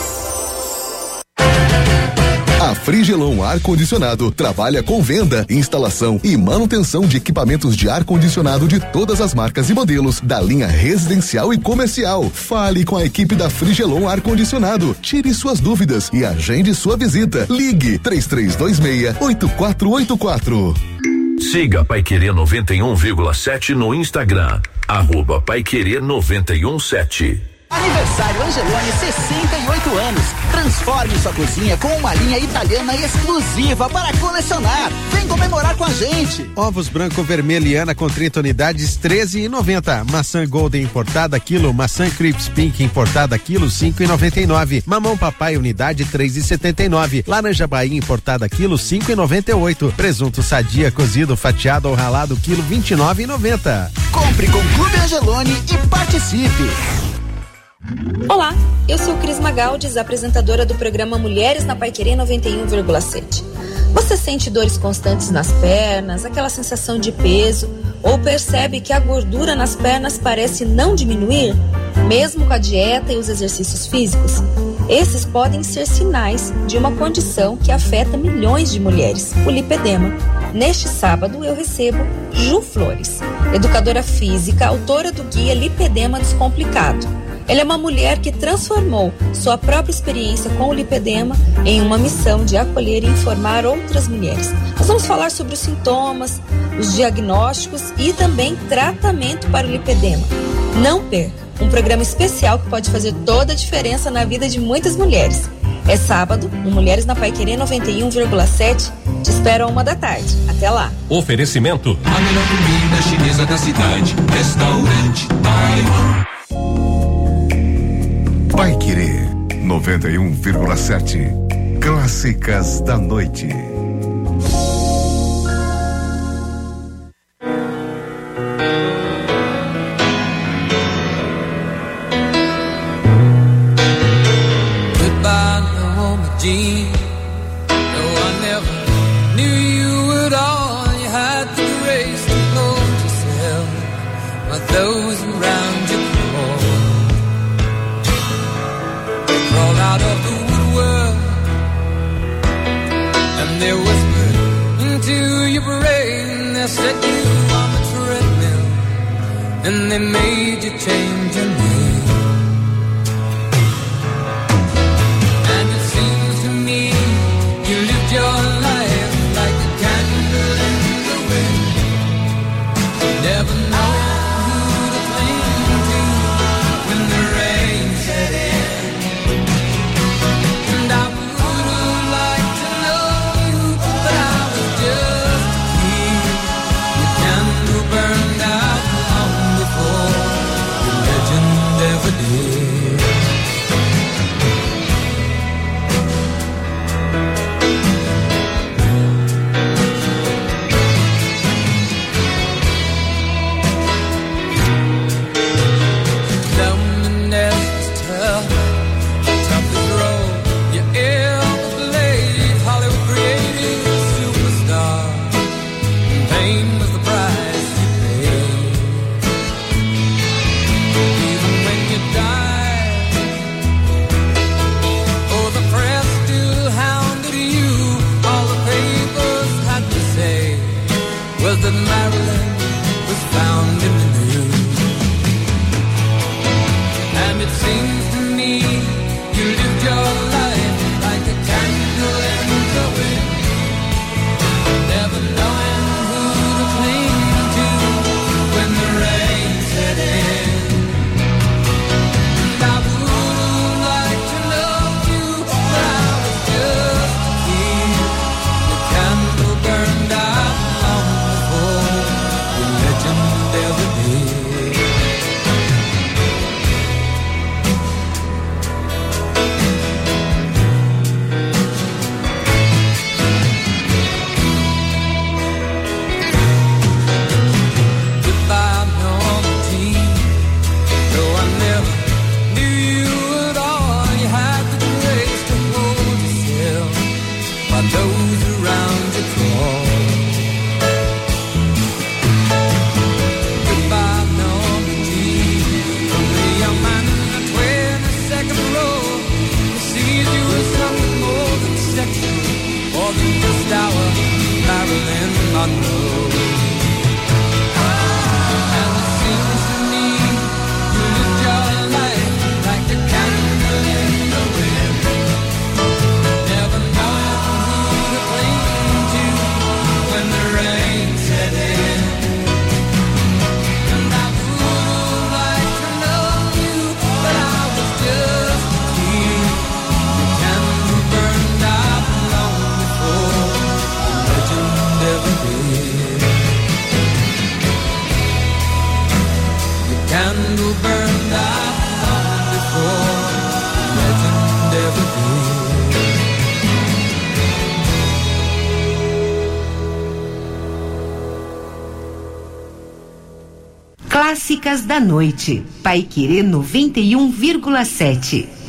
A Frigelon Ar-Condicionado trabalha com venda, instalação e manutenção de equipamentos de ar-condicionado de todas as marcas e modelos da linha residencial e comercial. Fale com a equipe da Frigelon Ar-Condicionado. Tire suas dúvidas e agende sua visita. Ligue 3326-8484. Siga Paiquerê 91,7 no Instagram. @Paiquerê 91,7. Aniversário Angeloni, 68 anos. Transforme sua cozinha com uma linha italiana exclusiva para colecionar. Vem comemorar com a gente. Ovos branco vermelhiana com 30 unidades, 13,90. Maçã Golden importada quilo, maçã Crips Pink importada quilo, 5,99. Mamão papai unidade, 3,79. Laranja Bahia importada quilo, 5,98. Presunto Sadia cozido, fatiado ou ralado quilo, 29,90. Compre com Clube Angeloni e participe. Olá, eu sou Cris Magaldes, apresentadora do programa Mulheres na Paiquerê 91,7. Você sente dores constantes nas pernas, aquela sensação de peso, ou percebe que a gordura nas pernas parece não diminuir, mesmo com a dieta e os exercícios físicos? Esses podem ser sinais de uma condição que afeta milhões de mulheres, o lipedema. Neste sábado eu recebo Ju Flores, educadora física, autora do guia Lipedema Descomplicado. Ela é uma mulher que transformou sua própria experiência com o lipedema em uma missão de acolher e informar outras mulheres. Nós vamos falar sobre os sintomas, os diagnósticos e também tratamento para o lipedema. Não perca, um programa especial que pode fazer toda a diferença na vida de muitas mulheres. É sábado, no Mulheres na Paiquerê 91,7. Te espero à 1h. Até lá. Oferecimento: a melhor comida chinesa da cidade, Restaurante Taiwan. Paiquerê 91,7. Clássicas da noite. Goodbye, Naomi Jean. No, I never knew you at all. You had the grace to hold yourself, but those around you crawl out of the woodwork, and they whispered into your brain. They set you on the treadmill, and they made you change your name. And it seems to me you lived your life like a candle in the wind, never knowing who to cling to when the rain set in. Burned out long before your legend darling, I know. And it seems to me you lived your life like a candle in the wind, never knowing who to cling to when the rain set in. And I would like to know you, but I was just a kid. The candle burned out long before the legend ever did. The candle burned out long before the legend ever did. Clássicas da Noite, Paiquerê 91,7.